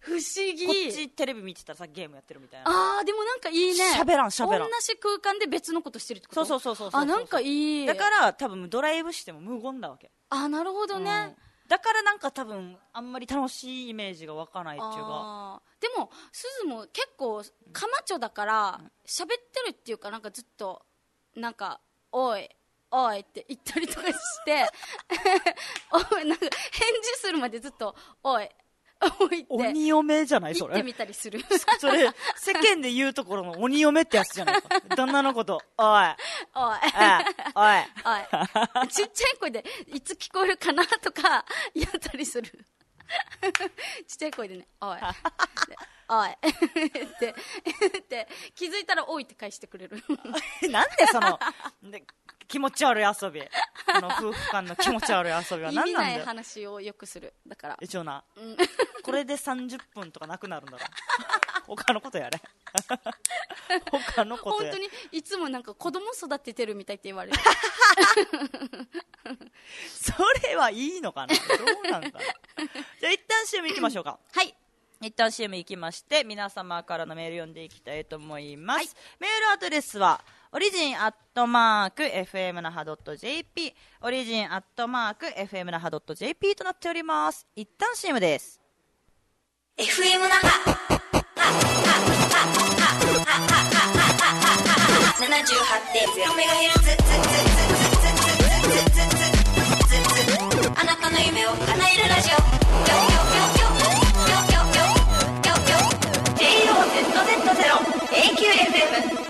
不思議。 こっちテレビ見てたらさゲームやってるみたいな。 あーでもなんかいいね。 喋らん喋らん。 同じ空間で別のことしてるってこと。 そうそうそうそうそう。 あ、なんかいい。 だから多分ドライブしても無言だわけ。 あ、なるほどね、うん、 だからなんか多分あんまり楽しいイメージが湧かないっていうか。 あでもすずも結構カマチョだから喋ってるっていうか、なんかずっとなんかおいおいって言ったりとかしておいなんか返事するまでずっとおいおいって鬼嫁じゃないそれ。 言ってみたりするそれ世間で言うところの鬼嫁ってやつじゃないか。旦那のことおいおいおいおいちっちゃい声でいつ聞こえるかなとかやったりするちっちゃい声でねおいおいってって気づいたらおいって返してくれるなんでそので気持ち悪い遊び、この夫婦間の気持ち悪い遊びは何なんだよ。 意味ない話をよくする。だから一応な、 うん、 これでさんじゅっぷんとかなくなるんだろ他のことやれ他のことや本当にいつもなんか子供育ててるみたいって言われるそれはいいのかな、どうなんかなじゃあ一旦 シーエム 行きましょうか。 はい、 一旦 シーエム 行きまして皆様からのメール読んでいきたいと思います、はい、メールアドレスはオリジンアットマーク エフエム 那覇 .jp オリジンアットマーク エフエム 那覇 .jp となっております。一旦 シーエム です。 エフエム 那覇 ななじゅうはちてんゼロ メガヘルツあなたの夢を叶えるラジオ ジェイオーゼットゼットゼロ エーキューエフエム。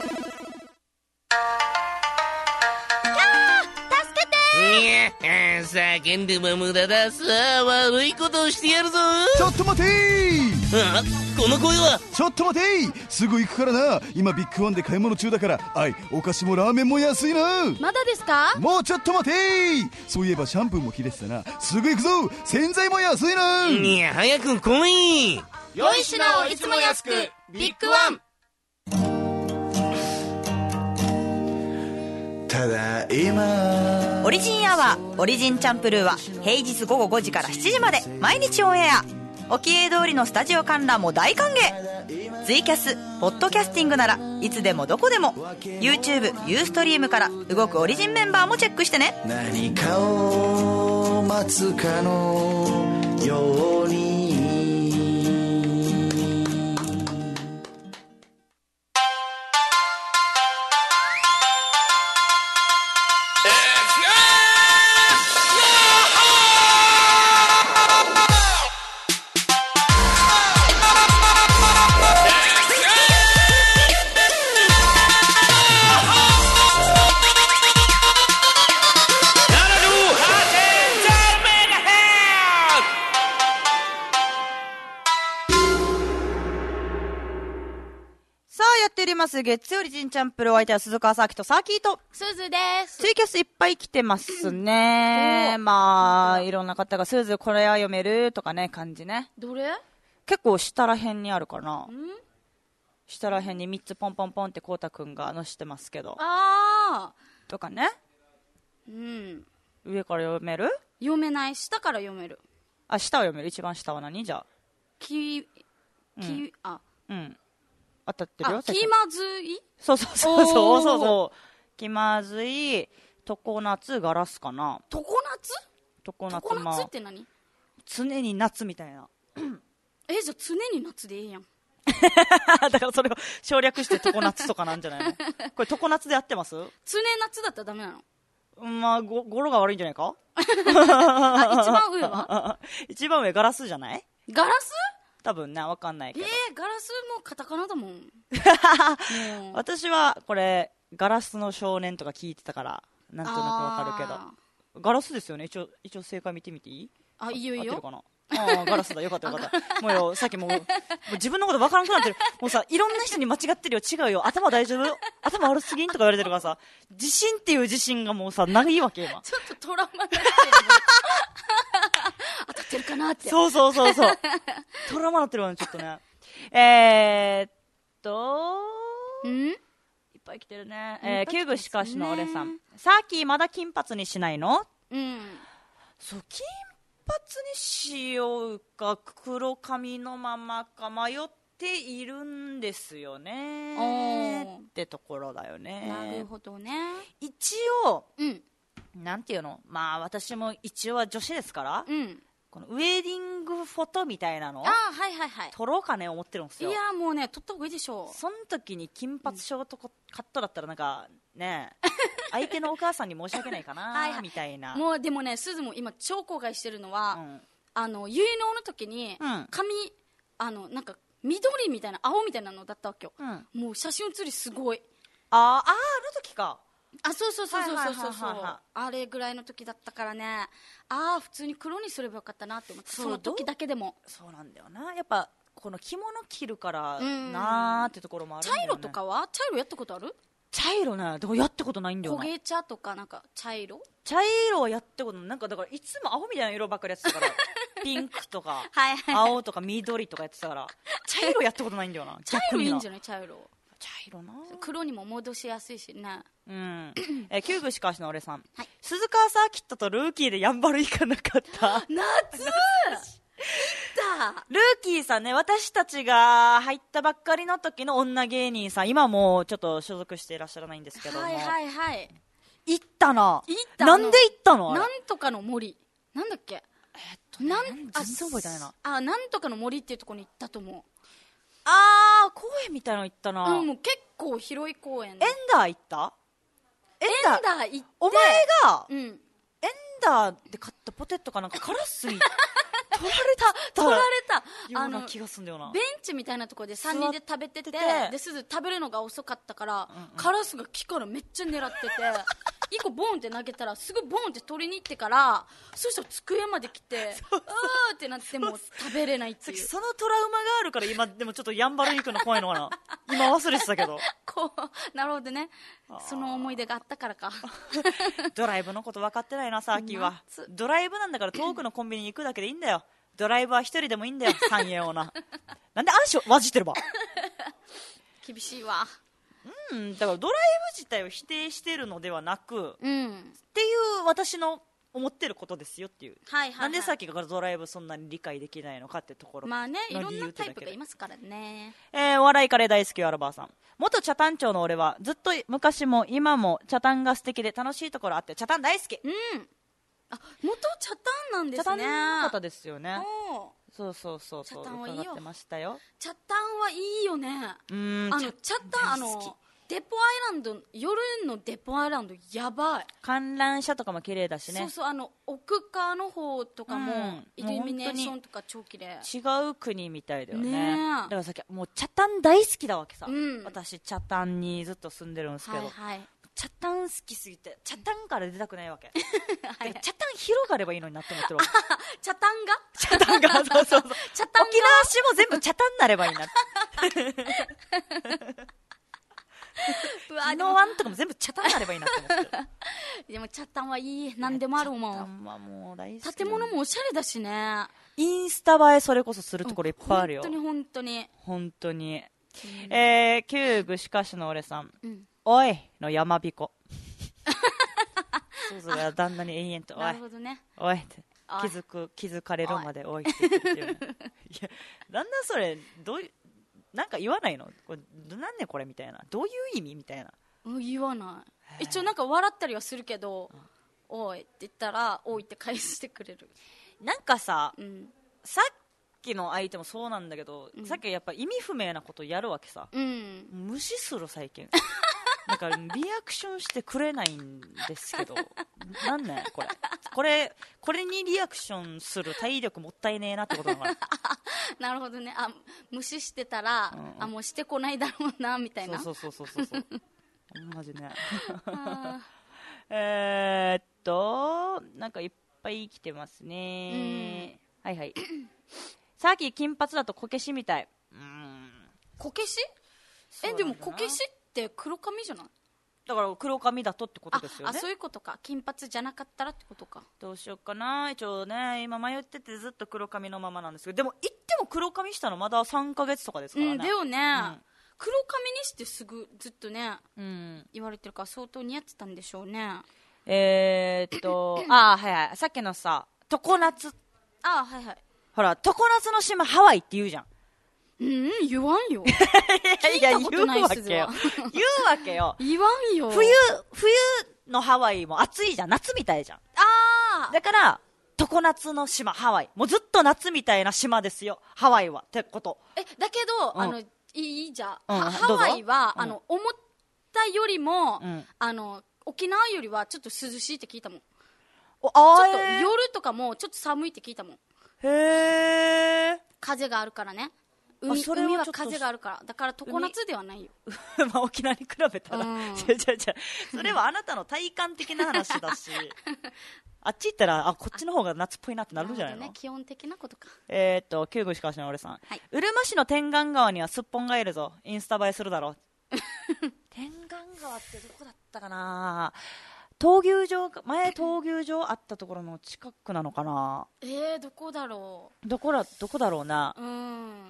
叫んでも無駄だ。さあ悪いことをしてやるぞ。 ちょっと待てー。 あ、この声は。 ちょっと待てー、すぐ行くからな。今ビッグワンで買い物中だから。あい、お菓子もラーメンも安いな。 まだですか。 もうちょっと待てー。そういえばシャンプーも切れてたな。すぐ行くぞ。洗剤も安いな。 いや早く来い。 良い品をいつも安くビッグワン。 ただいまオリジンアワーオリジンチャンプルーは平日午後ごじからしちじまで毎日オンエア。沖江通りのスタジオ観覧も大歓迎。ツイキャスポッドキャスティングならいつでもどこでも YouTube、ユーストリームから動くオリジンメンバーもチェックしてね。 何かを待つかのように月曜オリジンチャンプル、お相手は鈴川サーキとサーキーとスーズです。 ツイキャスいっぱい来てますね。まあいろんな方がスーズこれは読めるとかね、感じね。 どれ結構下らへんにあるかな。下らへんにみっつポンポンポンってこうたくんが載してますけど、 あーとかね。 うん、 上から読める。 読めない。下から読める。 あ、下は読める。一番下は何じゃあきき、 うん、 あうん当たってるよ。 気まずい。 そうそうそうそうそうそう。気まずい、常夏、ガラスかな。 常夏？ 常夏、 常夏って何？ 常に夏みたいな。 え、じゃあ常に夏でいいやん。 だからそれを省略して常夏とかなんじゃないの？これ常夏でやってます？ 常夏だったらダメなの？ まあご語呂が悪いんじゃないか？ あ、一番上は？ 一番上ガラスじゃない？ ガラス？ 多分ね、わかんないけど。 えー、ガラスもカタカナだもん。 もう私はこれガラスの少年とか聞いてたからなんとなくわかるけど、ガラスですよね。一応一応正解見てみていい？ あ、いいよいいよ。 合ってるかな？あガラスだ。よかったよかったもうよ、さっきもうもう自分のことわからなくなってる。もうさ、いろんな人に間違ってるよ、違うよ、頭大丈夫、頭悪すぎんとか言われてるからさ、自信っていう自信がもうさないわけ今。 ちょっとトラウマになってる当たってるかなって。 そうそうそうそうトラウマになってるわね、ちょっとね。えーっとんいっぱい来てるね。えー、キューブしかしの俺さん、さっきまだ金髪にしないの？ うん。 そう、金にしようか黒髪のままか迷っているんですよねってところだよね。 なるほどね。 一応、 うん、 なんていうの、まあ私も一応は女子ですから、 うん、このウェディングフォトみたいなの、 あ、はいはいはい、 撮ろうかね思ってるんですよ。 いやもうね撮った方がいいでしょう。 その時に金髪ショートカットだったらなんかね相手のお母さんに申し訳ないかなはい、はい、みたいな。 もうでもねすずも今超後悔してるのは、うん、あの結納の時に、うん、髪あのなんか緑みたいな青みたいなのだったわけよ、うん、もう写真写りすごい。 あーあーあの時か。 あ、そうそうそうそうそうそう、あれぐらいの時だったからね、ああ普通に黒にすればよかったなって思って、その時だけでも。 そうなんだよな、やっぱこの着物着るからなーってところもあるんだよね。 茶色とかは茶色やったことある？ 茶色ね、だからやったことないんだよな。 焦げ茶とかなんか茶色茶色はやったことない。なんかだからいつもアホみたいな色ばっかりやってたからピンクとかはいはい、青とか緑とかやってたから茶色やったことないんだよな。 茶色いいんじゃない？茶色茶色な、 黒にも戻しやすいしね。 うん。えー、キューブしかしの俺さん、はい、鈴川サーキットとルーキーでやんばる行かなかった。 夏だルーキーさんね、私たちが入ったばっかりの時の女芸人さん、今もうちょっと所属していらっしゃらないんですけども、 はいはいはい、 行ったな。 行ったなんで行ったの？ なんとかの森なんだっけ、 えー、っとね、なん全然覚えてないな。 あ、なんとかの森っていうところに行ったと思う。 あー、公園みたいなの行ったな。 うん、もう結構広い公園。エンダー行った？ エンダー、エンダー行って、 お前が、 うん、 エンダーで買ったポテトかなんかカラスに取られた取られたような気がすんだよな。 ベンチみたいなところでさんにんで食べてて、ですず食べるのが遅かったから、うんうん、カラスが木からめっちゃ狙ってていっこボンって投げたらすぐボンって取りに行ってから、そしたら机まで来てうーってなっても食べれないっていう。 そのトラウマがあるから今でもちょっとやんばる行くの怖いのかな今忘れてたけどこうなるほどね、その思い出があったからかドライブのこと分かってないなサーキーは。ドライブなんだから遠くのコンビニに行くだけでいいんだよ。ドライブは一人でもいいんだよ三円をななんで足をわじってるば厳しいわ。 うん、だからドライブ自体を否定してるのではなく、 うん、 っていう私の思ってることですよっていう、 はいはいはい、 なんでさっきからドライブそんなに理解できないのかってところ。 まあね、いろんなタイプがいますからね。 えー、お笑いカレー大好きアラバーさん、元茶炭町の俺はずっと昔も今も茶炭が素敵で楽しいところあって茶炭大好き。 うん、あ、元茶炭なんですね。 茶炭の方ですよね。そうそうそうそう、 茶炭はいいよ。 伺ってましたよ。 茶炭はいいよね。 うん、 あの茶炭、あのデポアイランド、夜のデポアイランドやばい。 観覧車とかも綺麗だしね。 そうそう、あの奥側の方とかも、うん、イルミネーションとか超綺麗。 違う国みたいだよ ね, ねだからさっきもう茶炭大好きだわけさ、うん、私茶炭にずっと住んでるんですけど、 はいはい、 茶炭好きすぎて茶炭から出たくないわけはい、茶炭広がればいいのになって思ってるわ茶炭が茶炭がそうそうそう茶炭が沖縄市も全部茶炭になればいいな宜野湾とかも全部茶炭になればいいなって思ってるでも茶炭はいい、何でもあるもん。 茶炭はもう大好き。 建物もおしゃれだしね。 インスタ映えそれこそするところいっぱいあるよ。 本当に本当に本当に、うん、えー、旧具しかしの俺さん、うん、おいの山彦そうそう旦那に延々とおい、 なるほどね、 おいって気づく気づかれるまでおいって言ってるよ、ね、いや旦那それどういうなんか言わないのこれなんねこれみたいな、どういう意味みたいな。 言わない。一応なんか笑ったりはするけど、うん、おいって言ったらおいって返してくれる。 なんかさ、 うん、 さっきの相手もそうなんだけど、うん、さっきやっぱ意味不明なことやるわけさ、 うん、 無視する最近なんかリアクションしてくれないんですけどなんねこれこれこれにリアクションする体力もったいねえなってことだからなるほどね。あ、無視してたら、うん、あもうしてこないだろうなみたいな。 そうそうそうそうそうマジねえっとなんかいっぱい来てますね。はいはいさっき金髪だとこけしみたい。うーんこけしえでもこけしって黒髪じゃない？ だから黒髪だとってことですよね。 ああそういうことか。金髪じゃなかったらってことか。 どうしようかな。一応ね今迷っててずっと黒髪のままなんですけど、でも言っても黒髪したのまださんかげつとかですからね。 うんだよね、うん、黒髪にしてすぐずっとね、 うん、 言われてるから相当似合ってたんでしょうね。 えーっとあはいはいさっきのさ常夏ああ、はいはい。 ほら、常夏の島ハワイって言うじゃん。 うん、言わんよ。 いやいや、 聞いたことない言うわけよ。言うわけよ。 言わんよ。 冬、冬のハワイも暑いじゃん。夏みたいじゃん。 ああ。 だから、常夏の島、ハワイ。もうずっと夏みたいな島ですよ。ハワイは。ってこと。 え、だけど、 うん、 あの、いいじゃん。 うん、 ハワイは、 うん、 あの、思ったよりも、 うん、 あの、沖縄よりはちょっと涼しいって聞いたもん。 おあちょっと夜とかもちょっと寒いって聞いたもん。 へー。 風があるからね。海, 海は風があるから。だから常夏ではないよ。 まあ沖縄に比べたら、うん、違う違う違う、それはあなたの体感的な話だしあっち行ったらあこっちの方が夏っぽいなってなるんじゃないの、 ね、基本的なことか。 えーっと旧具しかしの俺さん、はい、うるま市の天眼川にはすっぽんがいるぞ、インスタ映えするだろ天眼川ってどこだったかな、闘牛場、前闘牛場あったところの近くなのかな。 えー、どこだろう。どこだ、どこだろうな。 うん。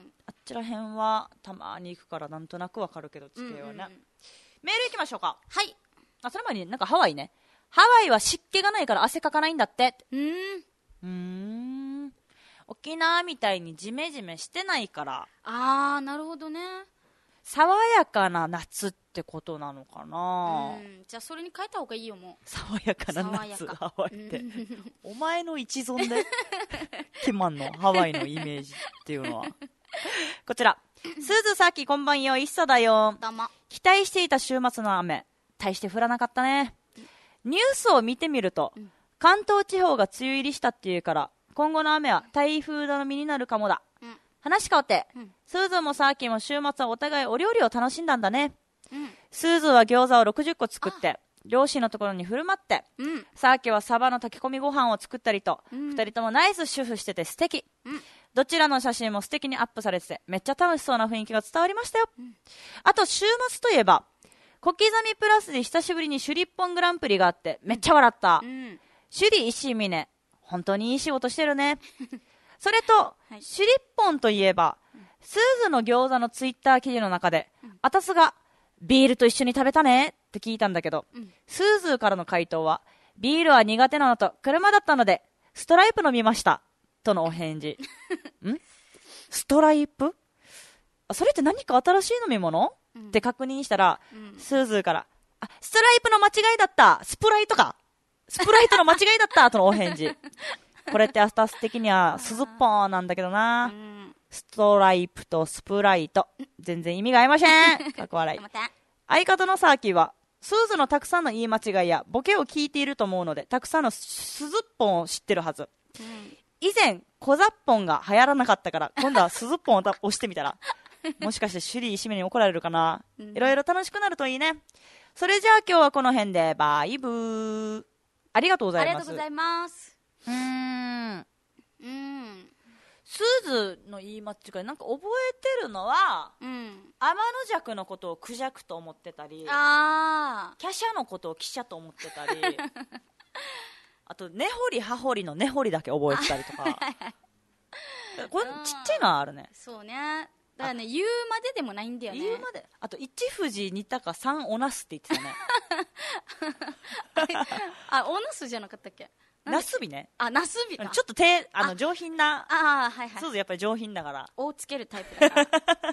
あっちら辺はたまに行くからなんとなくわかるけど地形はね、うんうん。メール行きましょうか。 はい。 あ、その前になんかハワイね。ハワイは湿気がないから汗かかないんだって。 うーん。 うーん。沖縄みたいにジメジメしてないから。 あー、なるほどね。 爽やかな夏ってことなのかな。 うん、じゃあそれに変えた方がいいよ。もう爽やかな夏ハワイって、うん、お前の一存でキマンのハワイのイメージっていうのはこちらすずさきこんばんよ、いっさだよ。 どうも。 期待していた週末の雨大して降らなかったね。ニュースを見てみると、うん、関東地方が梅雨入りしたっていうから今後の雨は台風頼みになるかもだ。話変わって、うん、スーズーもサーキーも週末はお互いお料理を楽しんだんだね、うん、スーズーは餃子をろくじゅっこ作って両親のところに振る舞って、うん、サーキーはサバの炊き込みご飯を作ったりと、うん、ふたりともナイス主婦してて素敵、うん、どちらの写真も素敵にアップされててめっちゃ楽しそうな雰囲気が伝わりましたよ、うん、あと週末といえば小刻みプラスで久しぶりにシュリッポングランプリがあってめっちゃ笑った、うん、シュリ石井峰本当にいい仕事してるねそれと、はい、シュリッポンといえば、うん、スーズの餃子のツイッター記事の中で、うん、あたすがビールと一緒に食べたねって聞いたんだけど、うん、スーズーからの回答はビールは苦手なのと車だったのでストライプ飲みましたとのお返事んストライプそれって何か新しい飲み物、うん、って確認したら、うん、スーズーからあストライプの間違いだったスプライトかスプライトの間違いだったとのお返事これってアスタス的にはスズッポーなんだけどな、うん、ストライプとスプライト全然意味が合いませんかっこ笑い相方のサーキーはスーズのたくさんの言い間違いやボケを聞いていると思うのでたくさんのスズッポンを知ってるはず、うん、以前小ザッポンが流行らなかったから今度はスズッポンを押してみたらもしかしてシュリー石目に怒られるかな、うん、いろいろ楽しくなるといいね。それじゃあ今日はこの辺でバイブー。ありがとうございます。 ありがとうございます。 うーん。うーん。 スーズの言い間違いなんか覚えてるのは、うん、天の弱のことをクジャクと思ってたり、 あ華奢のことを汽車と思ってたりあと根掘り葉掘りの根掘りだけ覚えてたりとかこれちっちゃいのはあるね。 そうね。だからね言うまででもないんだよね。 言うまで。あといち富士に鷹さんおなすって言ってたねあ、おなすじゃなかったっけ。 なすびね。 あ、なすびか。 ちょっと手あの上品な。 ああ、はいはい。 そうそう、やっぱり上品だから。 おつけるタイプだから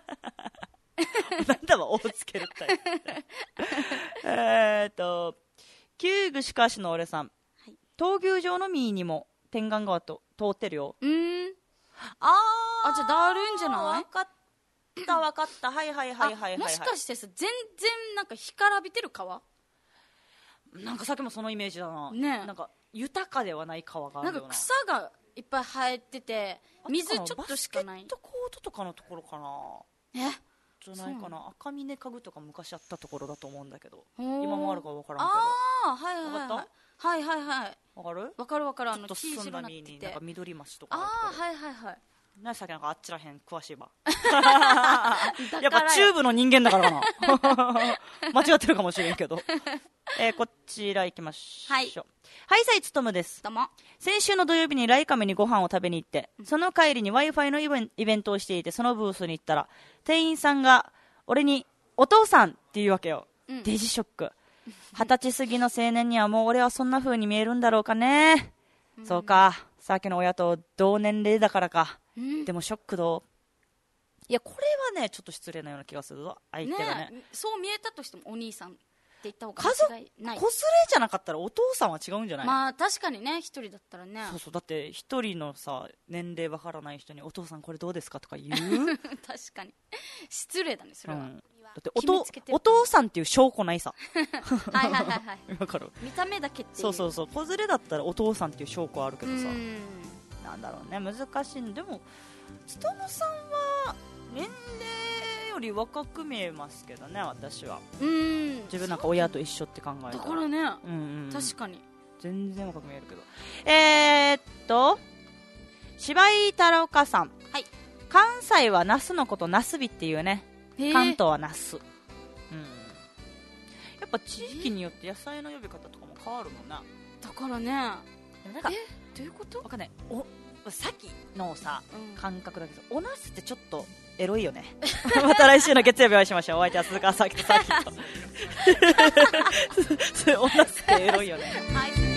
なんだわ、おつけるタイプえっと旧具しかしの俺さん、はい、闘牛場のミーにも天眼川と通ってるよ。 うーん。 あーあ、じゃあだるんじゃない。 分かった分かった。はいはいはいはいはい、はい、 もしかしてさ全然なんか干からびてる川。 なんかさっきもそのイメージだな。 ね。 なんか豊かではない川があるような。 なんか草がいっぱい生えてて水ちょっとしかない。 バスケットコートとかのところかな。 えじゃないかな。赤峰家具とか昔あったところだと思うんだけど今もあるか分からんけど。 ああ、はいはいはいはいはいはい。 分かる分かる分かる。あの小さな実になんか緑町とか。 ああ、はいはいはい。 何さっきなんかあっちらへん詳しいばやっぱチューブの人間だからかな間違ってるかもしれんけど、えー、こちら行きましょう。はい、はい、さいつとむです。 どうも。 先週の土曜日にライカメにご飯を食べに行って、その帰りに Wi-Fi のイベン、イベントをしていてそのブースに行ったら店員さんが俺にお父さんって言うわけよ、うん、デジショック。二十歳過ぎの青年にはもう俺はそんな風に見えるんだろうかね、うん、そうかさっきの親と同年齢だからか、 うん、 でもショック度、いやこれはねちょっと失礼なような気がするぞ相手が ね, ねそう見えたとしてもお兄さんって言った方が間違いない。 子連れじゃなかったらお父さんは違うんじゃない？ まあ確かにね、一人だったらね。 そうそう、だって一人のさ年齢わからない人にお父さんこれどうですかとか言う確かに失礼だねそれは、うん、 だって お, とお父さんっていう証拠ないさはいはいはいはいわかる、 見た目だけっていう。 そうそうそう、子連れだったらお父さんっていう証拠あるけどさ、なんだろうね、難しいの。でもつとむさんは年齢より若く見えますけどね、私は。 うん、 自分なんか親と一緒って考えたらだからね、 うんうん、 確かに全然若く見えるけど。えー、っと柴井太郎香さん、 はい、 関西はナスのことナスビっていうね、関東はナス、うん、やっぱ地域によって野菜の呼び方とかも変わるのね。 だからね、 なんかえどういうこと？ わかんない。おさっきのさ、うん、感覚だけど、おナスってちょっとエロいよねまた来週の月曜日お会いしましょう。お相手は鈴川さきとさきとおナスってエロいよね。